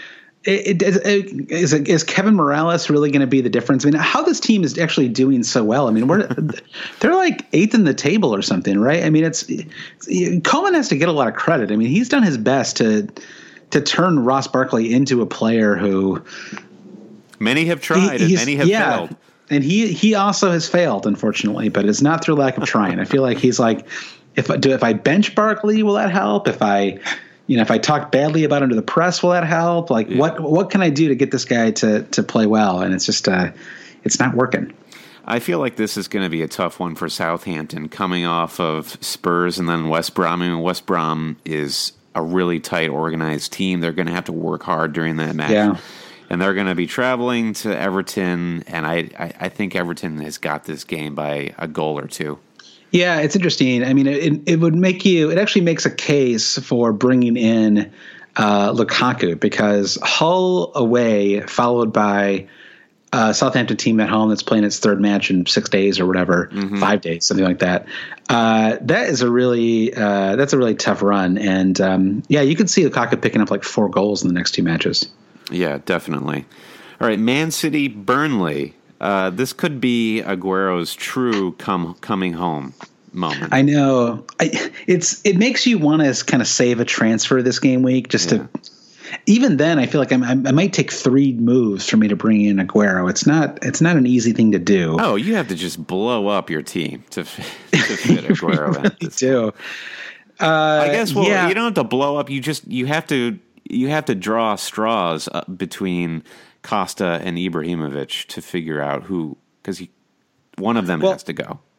Is Kevin Morales really going to be the difference? I mean, how this team is actually doing so well. I mean, they're like 8th in the table or something, right? I mean, Coleman has to get a lot of credit. I mean, he's done his best to turn Ross Barkley into a player who many have tried and many have failed. And he also has failed, unfortunately, but it's not through lack of trying. I feel like he's like, if I bench Barkley, will that help? If I talk badly about him to the press, will that help? Like, what can I do to get this guy to play well? And it's just it's not working. I feel like this is going to be a tough one for Southampton, coming off of Spurs and then West Brom. I mean, West Brom is a really tight, organized team. They're going to have to work hard during that match. Yeah. And they're going to be traveling to Everton, and I think Everton has got this game by a goal or 2. Yeah, it's interesting. I mean, it actually makes a case for bringing in Lukaku, because Hull away followed by a Southampton team at home that's playing its 3rd match in 6 days or whatever, 5 days, something like that. That's a really tough run. And you could see Lukaku picking up like 4 goals in the next 2 matches. Yeah, definitely. All right, Man City, Burnley. This could be Aguero's true coming home moment. I know. It makes you want to kind of save a transfer this game week just to. Even then, I feel like I might take 3 moves for me to bring in Aguero. It's not an easy thing to do. Oh, you have to just blow up your team to fit Aguero in. You do. I guess. Well, you don't have to blow up. You have to draw straws between Costa and Ibrahimovic to figure out who, because one of them has to go.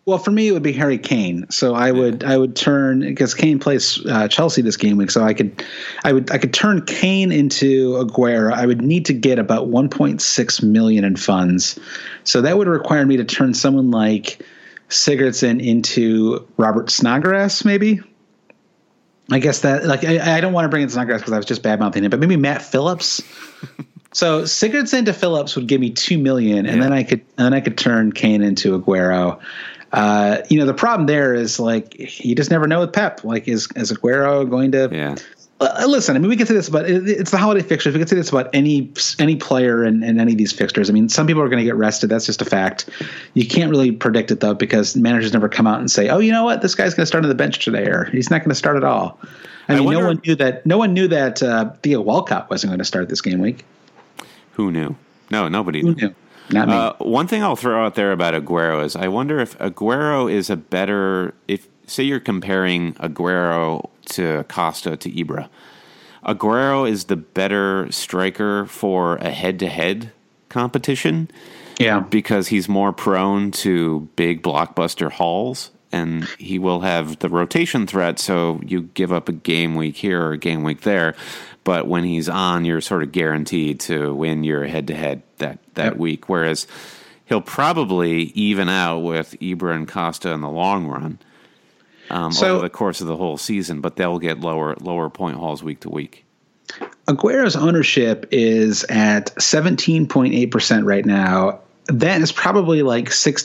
Well, for me, it would be Harry Kane. So I would turn, because Kane plays Chelsea this game week. So I could turn Kane into Aguero. I would need to get about 1.6 million in funds. So that would require me to turn someone like Sigurdsson into Robert Snodgrass, maybe. I guess that, like, I don't want to bring in Snodgrass because I was just bad mouthing him, but maybe Matt Phillips. So Sigurdsson to Phillips would give me 2 million, and then I could turn Kane into Aguero. The problem there is, like, you just never know with Pep. Like, is Aguero going to? Yeah. Listen, I mean, we can say this about it's the holiday fixtures. We can say this about any player in any of these fixtures. I mean, some people are going to get rested. That's just a fact. You can't really predict it though, because managers never come out and say, "Oh, you know what? This guy's going to start on the bench today," or "He's not going to start at all." I mean, no one knew that Theo Walcott wasn't going to start this game week. Who knew? No, nobody knew. Who knew? Not me. One thing I'll throw out there about Aguero is I wonder if Aguero is a better, if say you're comparing Aguero to Costa to Ibra. Aguero is the better striker for a head-to-head competition. Yeah. Because he's more prone to big blockbuster hauls, and he will have the rotation threat, so you give up a game week here or a game week there. But when he's on, you're sort of guaranteed to win your head-to-head that week. Whereas he'll probably even out with Ibra and Costa in the long run over the course of the whole season, but they'll get lower point hauls week to week. Aguero's ownership is at 17.8% right now. That is probably like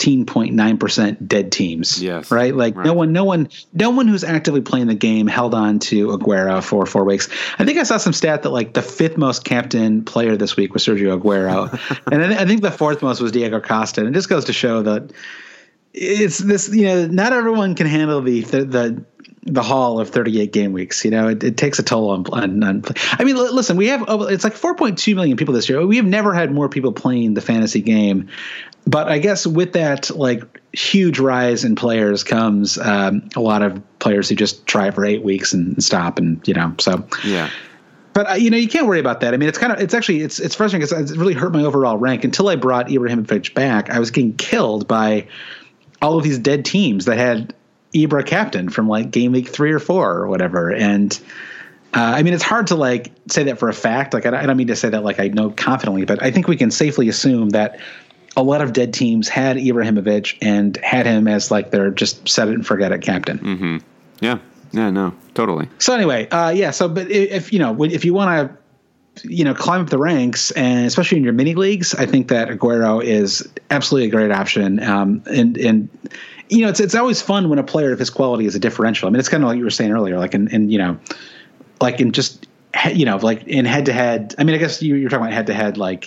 16.9% dead teams. Yes. Right? Like right. No one who's actively playing the game held on to Aguero for 4 weeks. I think I saw some stat that like the 5th most captain player this week was Sergio Aguero. And I think the 4th most was Diego Costa. And it just goes to show that it's this, not everyone can handle the haul of 38 game weeks. It takes a toll on I mean, listen, we have, it's like 4.2 million people this year. We have never had more people playing the fantasy game, but I guess with that, like, huge rise in players comes a lot of players who just try it for 8 weeks and stop. And, so, yeah. But, you can't worry about that. I mean, it's frustrating because it really hurt my overall rank. Until I brought Ibrahimovic back, I was getting killed by all of these dead teams that had Ibra captain from like game week 3 or 4 or whatever. And I mean, it's hard to like say that for a fact. Like, I don't mean to say that like I know confidently, but I think we can safely assume that a lot of dead teams had Ibrahimovic and had him as like their just set it and forget it captain. Mm-hmm. Yeah. Yeah, no, totally. So anyway, but if you want to, climb up the ranks, and especially in your mini leagues, I think that Aguero is absolutely a great option. And it's always fun when a player of his quality is a differential. I mean, it's kind of like you were saying earlier, like in head to head. I mean, I guess you're talking about head to head, like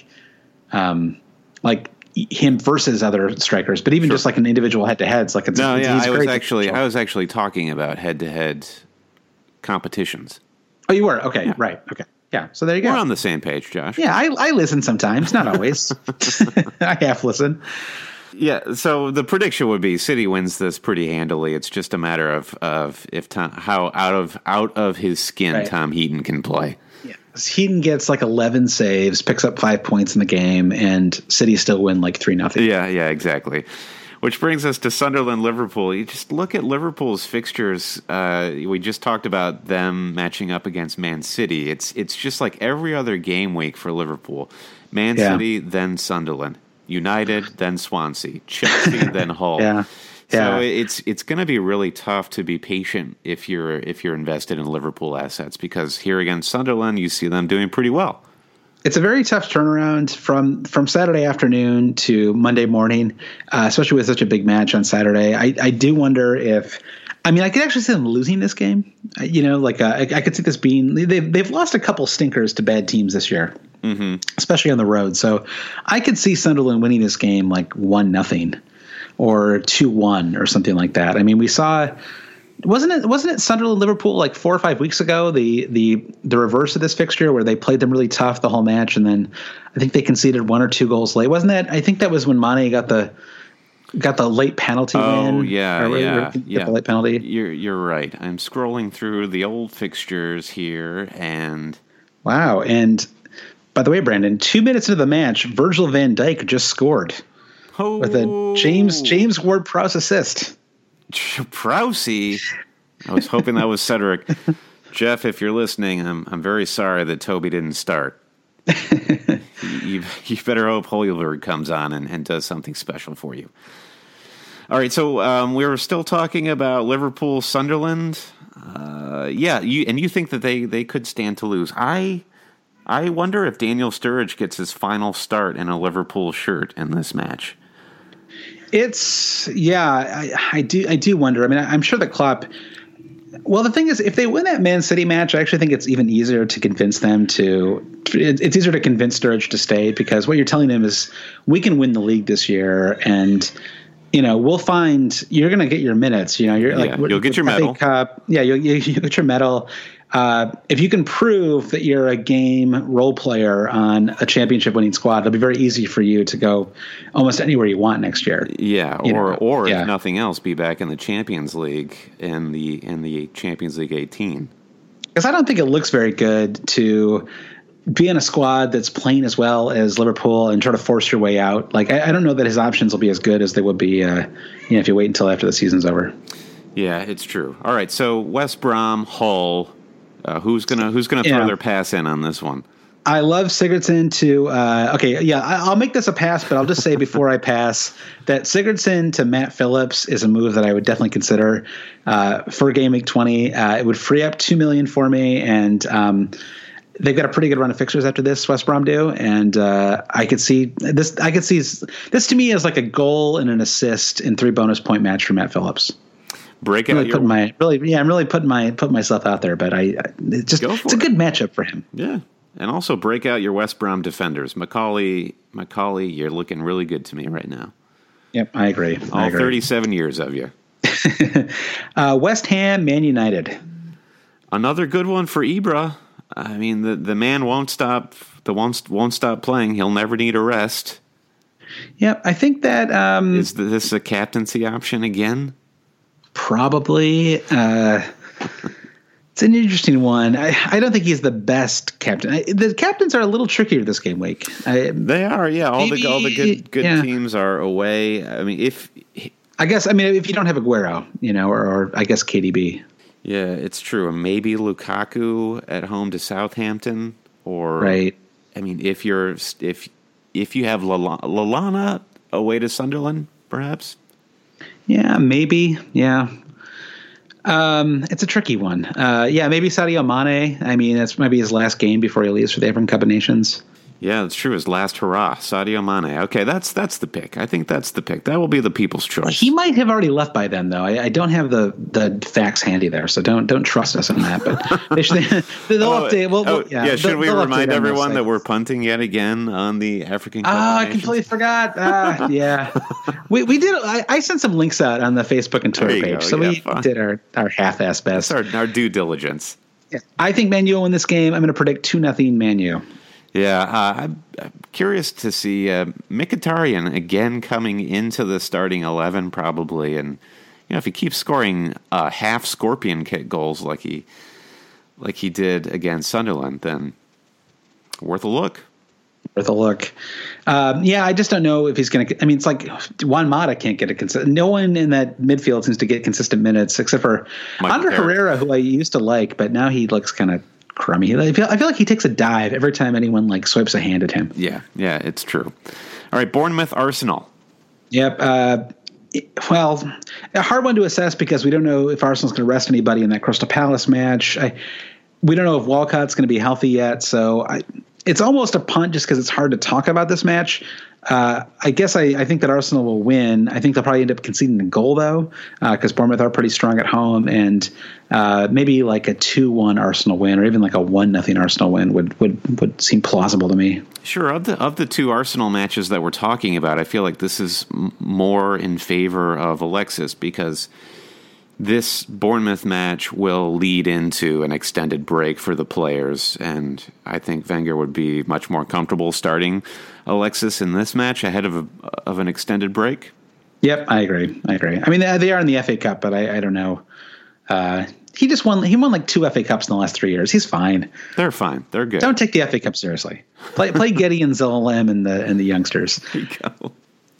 him versus other strikers, but even just like an individual head to heads, like it's I was actually talking about head to head competitions. Oh, you were? Okay. Yeah. Right. Okay. Yeah. So there you go. We're on the same page, Josh. Yeah. I listen sometimes, not always. I half listen. Yeah, so the prediction would be City wins this pretty handily. It's just a matter of if how out of his skin Tom Heaton can play. Yeah, Heaton gets like 11 saves, picks up 5 points in the game, and City still win like 3-0. Yeah, exactly. Which brings us to Sunderland-Liverpool. You just look at Liverpool's fixtures. We just talked about them matching up against Man City. It's just like every other game week for Liverpool. Man City, then Sunderland. United, then Swansea, Chelsea, then Hull. So it's going to be really tough to be patient if you're invested in Liverpool assets, because here against Sunderland, you see them doing pretty well. It's a very tough turnaround from Saturday afternoon to Monday morning, especially with such a big match on Saturday. I do wonder if. I mean, I could actually see them losing this game. I could see this being. They've lost a couple stinkers to bad teams this year. Mm-hmm. Especially on the road. So I could see Sunderland winning this game like 1-0 or 2-1 or something like that. I mean, we saw, wasn't it Sunderland Liverpool like 4 or 5 weeks ago, the reverse of this fixture where they played them really tough the whole match, and then I think they conceded 1 or 2 goals late. Wasn't that? I think that was when Mane got the late penalty win. Oh yeah. The late penalty. You're right. I'm scrolling through the old fixtures here, and wow. And by the way, Brandon, 2 minutes into the match, Virgil van Dijk just scored. with a James Ward-Prowse assist. Prousey? I was hoping that was Cedric. Jeff, if you're listening, I'm very sorry that Toby didn't start. you better hope Højlund comes on and does something special for you. All right, so we were still talking about Liverpool, Sunderland. You think that they could stand to lose. I wonder if Daniel Sturridge gets his final start in a Liverpool shirt in this match. I do wonder. I mean, I'm sure that Klopp. Well, the thing is, if they win that Man City match, I actually think it's even easier to convince them to. It's easier to convince Sturridge to stay, because what you're telling them is, we can win the league this year, and we'll find you're going to get your minutes. You'll get your medal. Cup, you'll get your medal. If you can prove that you're a game role player on a championship winning squad, it'll be very easy for you to go almost anywhere you want next year. Yeah, or if nothing else, be back in the Champions League in the Champions League 18. Because I don't think it looks very good to be in a squad that's playing as well as Liverpool and try to force your way out. Like, I don't know that his options will be as good as they would be, if you wait until after the season's over. Yeah, it's true. All right, so West Brom, Hull. Who's gonna throw their pass in on this one? I love Sigurdsson to. I'll make this a pass, but I'll just say before I pass that Sigurdsson to Matt Phillips is a move that I would definitely consider for Game Week 20. It would free up $2 million for me, and they've got a pretty good run of fixtures after this. West Brom do, and I could see this. This to me is like a goal and an assist in 3 bonus point match for Matt Phillips. Break out I'm really putting myself out there, but it's a good matchup for him. Yeah, and also break out your West Brom defenders. Macaulay, you're looking really good to me right now. Yep, I agree. All 37 years of you. West Ham, Man United. Another good one for Ibra. I mean, the man won't stop. Won't stop playing. He'll never need a rest. Yep, I think that is this a captaincy option again? Probably. It's an interesting one. I don't think he's the best captain. The captains are a little trickier this game week. They are, yeah. All the good teams are away. I mean, if you don't have Aguero, or I guess KDB. Yeah, it's true. Maybe Lukaku at home to Southampton, or right. I mean, if you have Lallana away to Sunderland, perhaps. Yeah, maybe. Yeah. It's a tricky one. Maybe Sadio Mane. I mean, that's maybe his last game before he leaves for the African Cup of Nations. Yeah, that's true. His last hurrah, Sadio Mane. Okay, that's the pick. I think that's the pick. That will be the people's choice. He might have already left by then, though. I don't have the facts handy there, so don't trust us on that. But they should, they'll update. Should we remind everyone that we're punting yet again on the African Cup of Nations? I completely forgot. We did. I sent some links out on the Facebook and Twitter page, so we did our half-ass best. That's our due diligence. Yeah. I think Man U will win this game. I'm going to predict 2-0 Man U. Yeah, I'm curious to see Mkhitaryan again coming into the starting 11 probably, and if he keeps scoring half scorpion kick goals like he did against Sunderland, then worth a look. I just don't know if he's going to. I mean, it's like Juan Mata can't get a consistent. No one in that midfield seems to get consistent minutes except for Ander Herrera, who I used to like, but now he looks kind of crummy. I feel like he takes a dive every time anyone swipes a hand at him. Yeah, it's true. All right, Bournemouth, Arsenal. Yep. A hard one to assess because we don't know if Arsenal's going to rest anybody in that Crystal Palace match. We don't know if Walcott's going to be healthy yet, so it's almost a punt just because it's hard to talk about this match. I guess I think that Arsenal will win. I think they'll probably end up conceding a goal, though, because Bournemouth are pretty strong at home, and maybe like a 2-1 Arsenal win or even like a 1-0 Arsenal win would seem plausible to me. Sure. Of the two Arsenal matches that we're talking about, I feel like this is more in favor of Alexis because this Bournemouth match will lead into an extended break for the players, and I think Wenger would be much more comfortable starting Alexis in this match ahead of an extended break. Yep, I agree. I mean, they are in the FA Cup, but I don't know. He won like 2 FA Cups in the last 3 years. He's fine. They're fine. They're good. Don't take the FA Cup seriously. Play Getty and Zalem and the youngsters. There you go.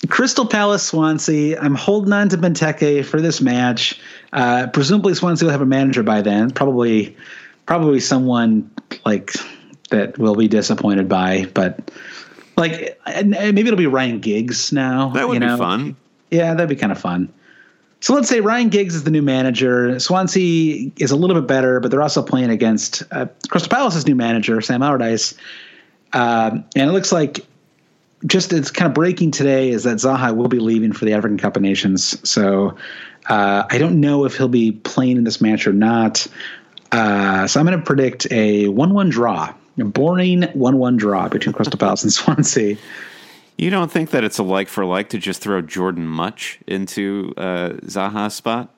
Crystal Palace, Swansea. I'm holding on to Benteke for this match. Presumably Swansea will have a manager by then. Probably someone like that will be disappointed by, but like maybe it'll be Ryan Giggs now. That would be fun. Yeah, that'd be kind of fun. So let's say Ryan Giggs is the new manager. Swansea is a little bit better, but they're also playing against Crystal Palace's new manager, Sam Allardyce. And it looks like it's kind of breaking today is that Zaha will be leaving for the African Cup of Nations. So I don't know if he'll be playing in this match or not. So I'm going to predict a 1-1 draw, a boring 1-1 draw between Crystal Palace and Swansea. You don't think that it's a like for like to just throw Jordan Much into Zaha's spot?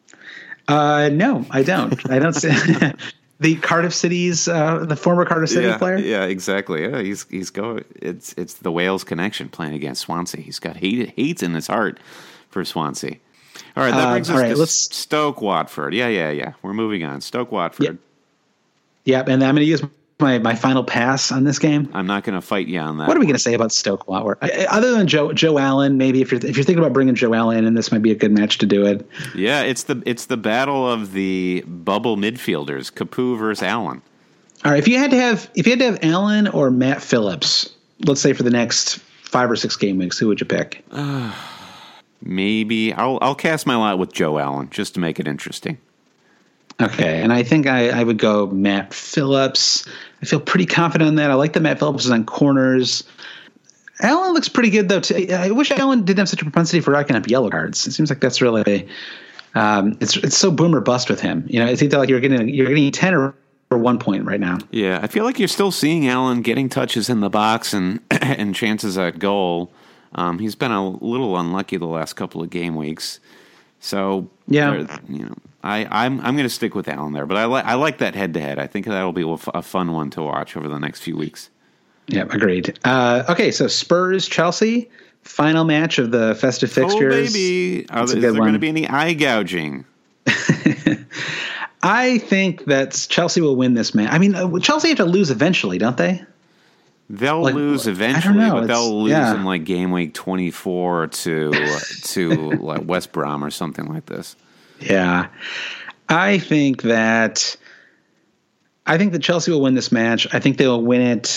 No, I don't. I don't see the Cardiff City's the former Cardiff City player. Yeah, exactly. Yeah, he's going. It's the Wales connection playing against Swansea. He's got hate in his heart for Swansea. All right, that brings us to Stoke Watford. Yeah. We're moving on. Stoke Watford. Yep, and I'm going to use my final pass on this game. I'm not going to fight you on that. What are we going to say about Stoke Watford? Other than Joe Allen, maybe if you're thinking about bringing Joe Allen in, this might be a good match to do it. Yeah, it's the battle of the bubble midfielders, Capoue versus Allen. All right, if you had to have Allen or Matt Phillips, let's say for the next 5 or 6 game weeks, who would you pick? Maybe I'll cast my lot with Joe Allen just to make it interesting. Okay, and I think I would go Matt Phillips. I feel pretty confident in that. I like that Matt Phillips is on corners. Allen looks pretty good, though. I wish Allen didn't have such a propensity for racking up yellow cards. It seems like that's really it's so boom or bust with him. You know, I think that like you're getting 10 or 1 point right now. Yeah, I feel like you're still seeing Allen getting touches in the box and and chances at goal. He's been a little unlucky the last couple of game weeks. So yeah, I'm going to stick with Allen there, but I like that head to head. I think that'll be a fun one to watch over the next few weeks. Yeah, agreed. Okay, so Spurs Chelsea, final match of the festive fixtures. Oh baby, is there going to be any eye gouging? I think that Chelsea will win this match. I mean, Chelsea have to lose eventually, don't they? They'll lose eventually, but they'll lose in like game week 24 to like West Brom or something like this. Yeah, I think that Chelsea will win this match. I think they will win it.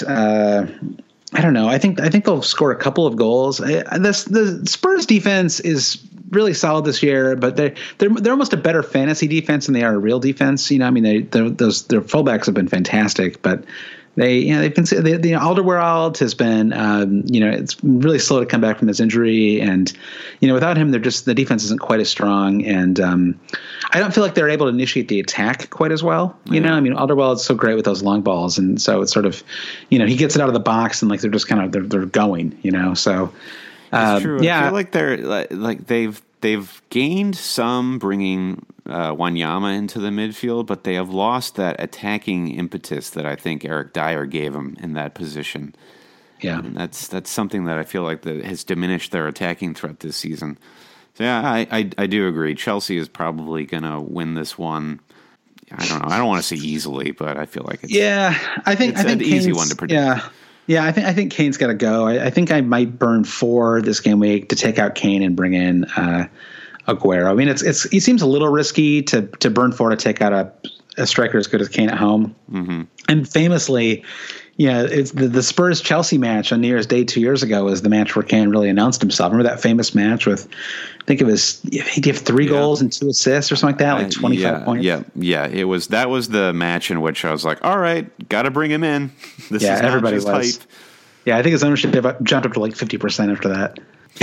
I don't know. I think they'll score a couple of goals. The Spurs defense is really solid this year, but they're almost a better fantasy defense than they are a real defense. You know, I mean, their fullbacks have been fantastic, but they've been Alderweireld has been it's really slow to come back from his injury, and without him, the defense isn't quite as strong, and I don't feel like they're able to initiate the attack quite as well. I mean, Alderweireld is so great with those long balls, and so it's sort of he gets it out of the box, and like they're just kind of they're going, so it's true. I feel like they're like they've gained some bringing Wanyama into the midfield, but they have lost that attacking impetus that I think Eric Dyer gave them in that position. Yeah, and that's something that I feel like that has diminished their attacking threat this season. So yeah, I do agree. Chelsea is probably going to win this one. I don't know. I don't want to say easily, but I feel like it's I think an easy one to predict. Yeah, I think Kane's got to go. I think I might burn 4 this game week to take out Kane and bring in Aguero. I mean, he seems a little risky to burn 4 to take out a striker as good as Kane at home. Mm-hmm. And famously, it's the Spurs Chelsea match on New Year's Day 2 years ago was the match where Kane really announced himself. Remember that famous match with, I think it was he gave 3 goals and 2 assists or something like that, like 25 points. Yeah. That was the match in which I was like, all right, got to bring him in. This is everybody not just hype. Yeah, I think his ownership jumped up to like 50% after that.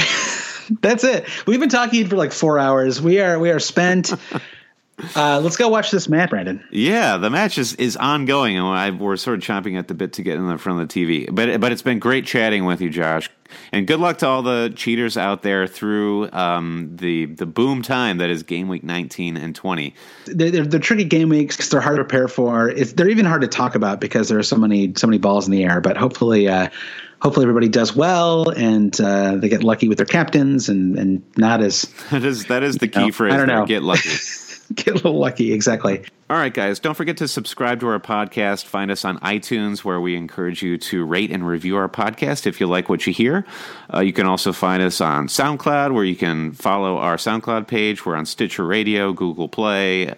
That's it. We've been talking for like 4 hours. We are spent. Let's go watch this match, Brandon. Yeah, the match is ongoing, and we're sort of chomping at the bit to get in the front of the TV. But it's been great chatting with you, Josh. And good luck to all the cheaters out there through the boom time that is game week 19 and 20. They're tricky game weeks because they're hard to prepare for. They're even hard to talk about because there are so many balls in the air. But hopefully everybody does well and they get lucky with their captains and not as that is the key phrase. I don't know. Get lucky. Get a little lucky, exactly. All right, guys, don't forget to subscribe to our podcast. Find us on iTunes, where we encourage you to rate and review our podcast if you like what you hear. You can also find us on SoundCloud, where you can follow our SoundCloud page. We're on Stitcher Radio, Google Play,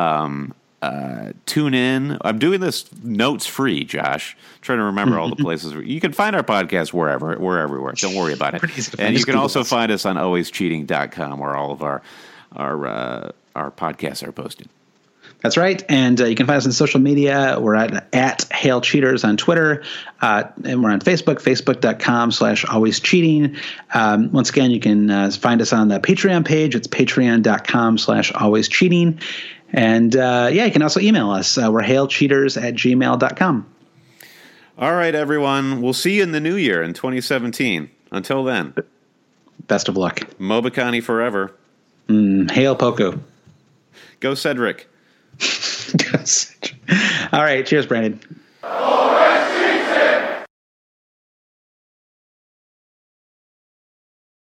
Tune in. I'm doing this notes free, Josh. I'm trying to remember all the places. You can find our podcast wherever. We're everywhere. Don't worry about it. And you can also find us on alwayscheating.com, where all of our podcasts are posted. That's right. And you can find us on social media. We're at Hail Cheaters on Twitter. And we're on Facebook, facebook.com/alwayscheating. Once again, you can find us on the Patreon page. It's patreon.com/alwayscheating. And you can also email us. We're hailcheaters@gmail.com. All right, everyone. We'll see you in the new year in 2017. Until then. Best of luck. Mobicani forever. Hail Poku. Go Cedric. All right. Cheers, Brandon.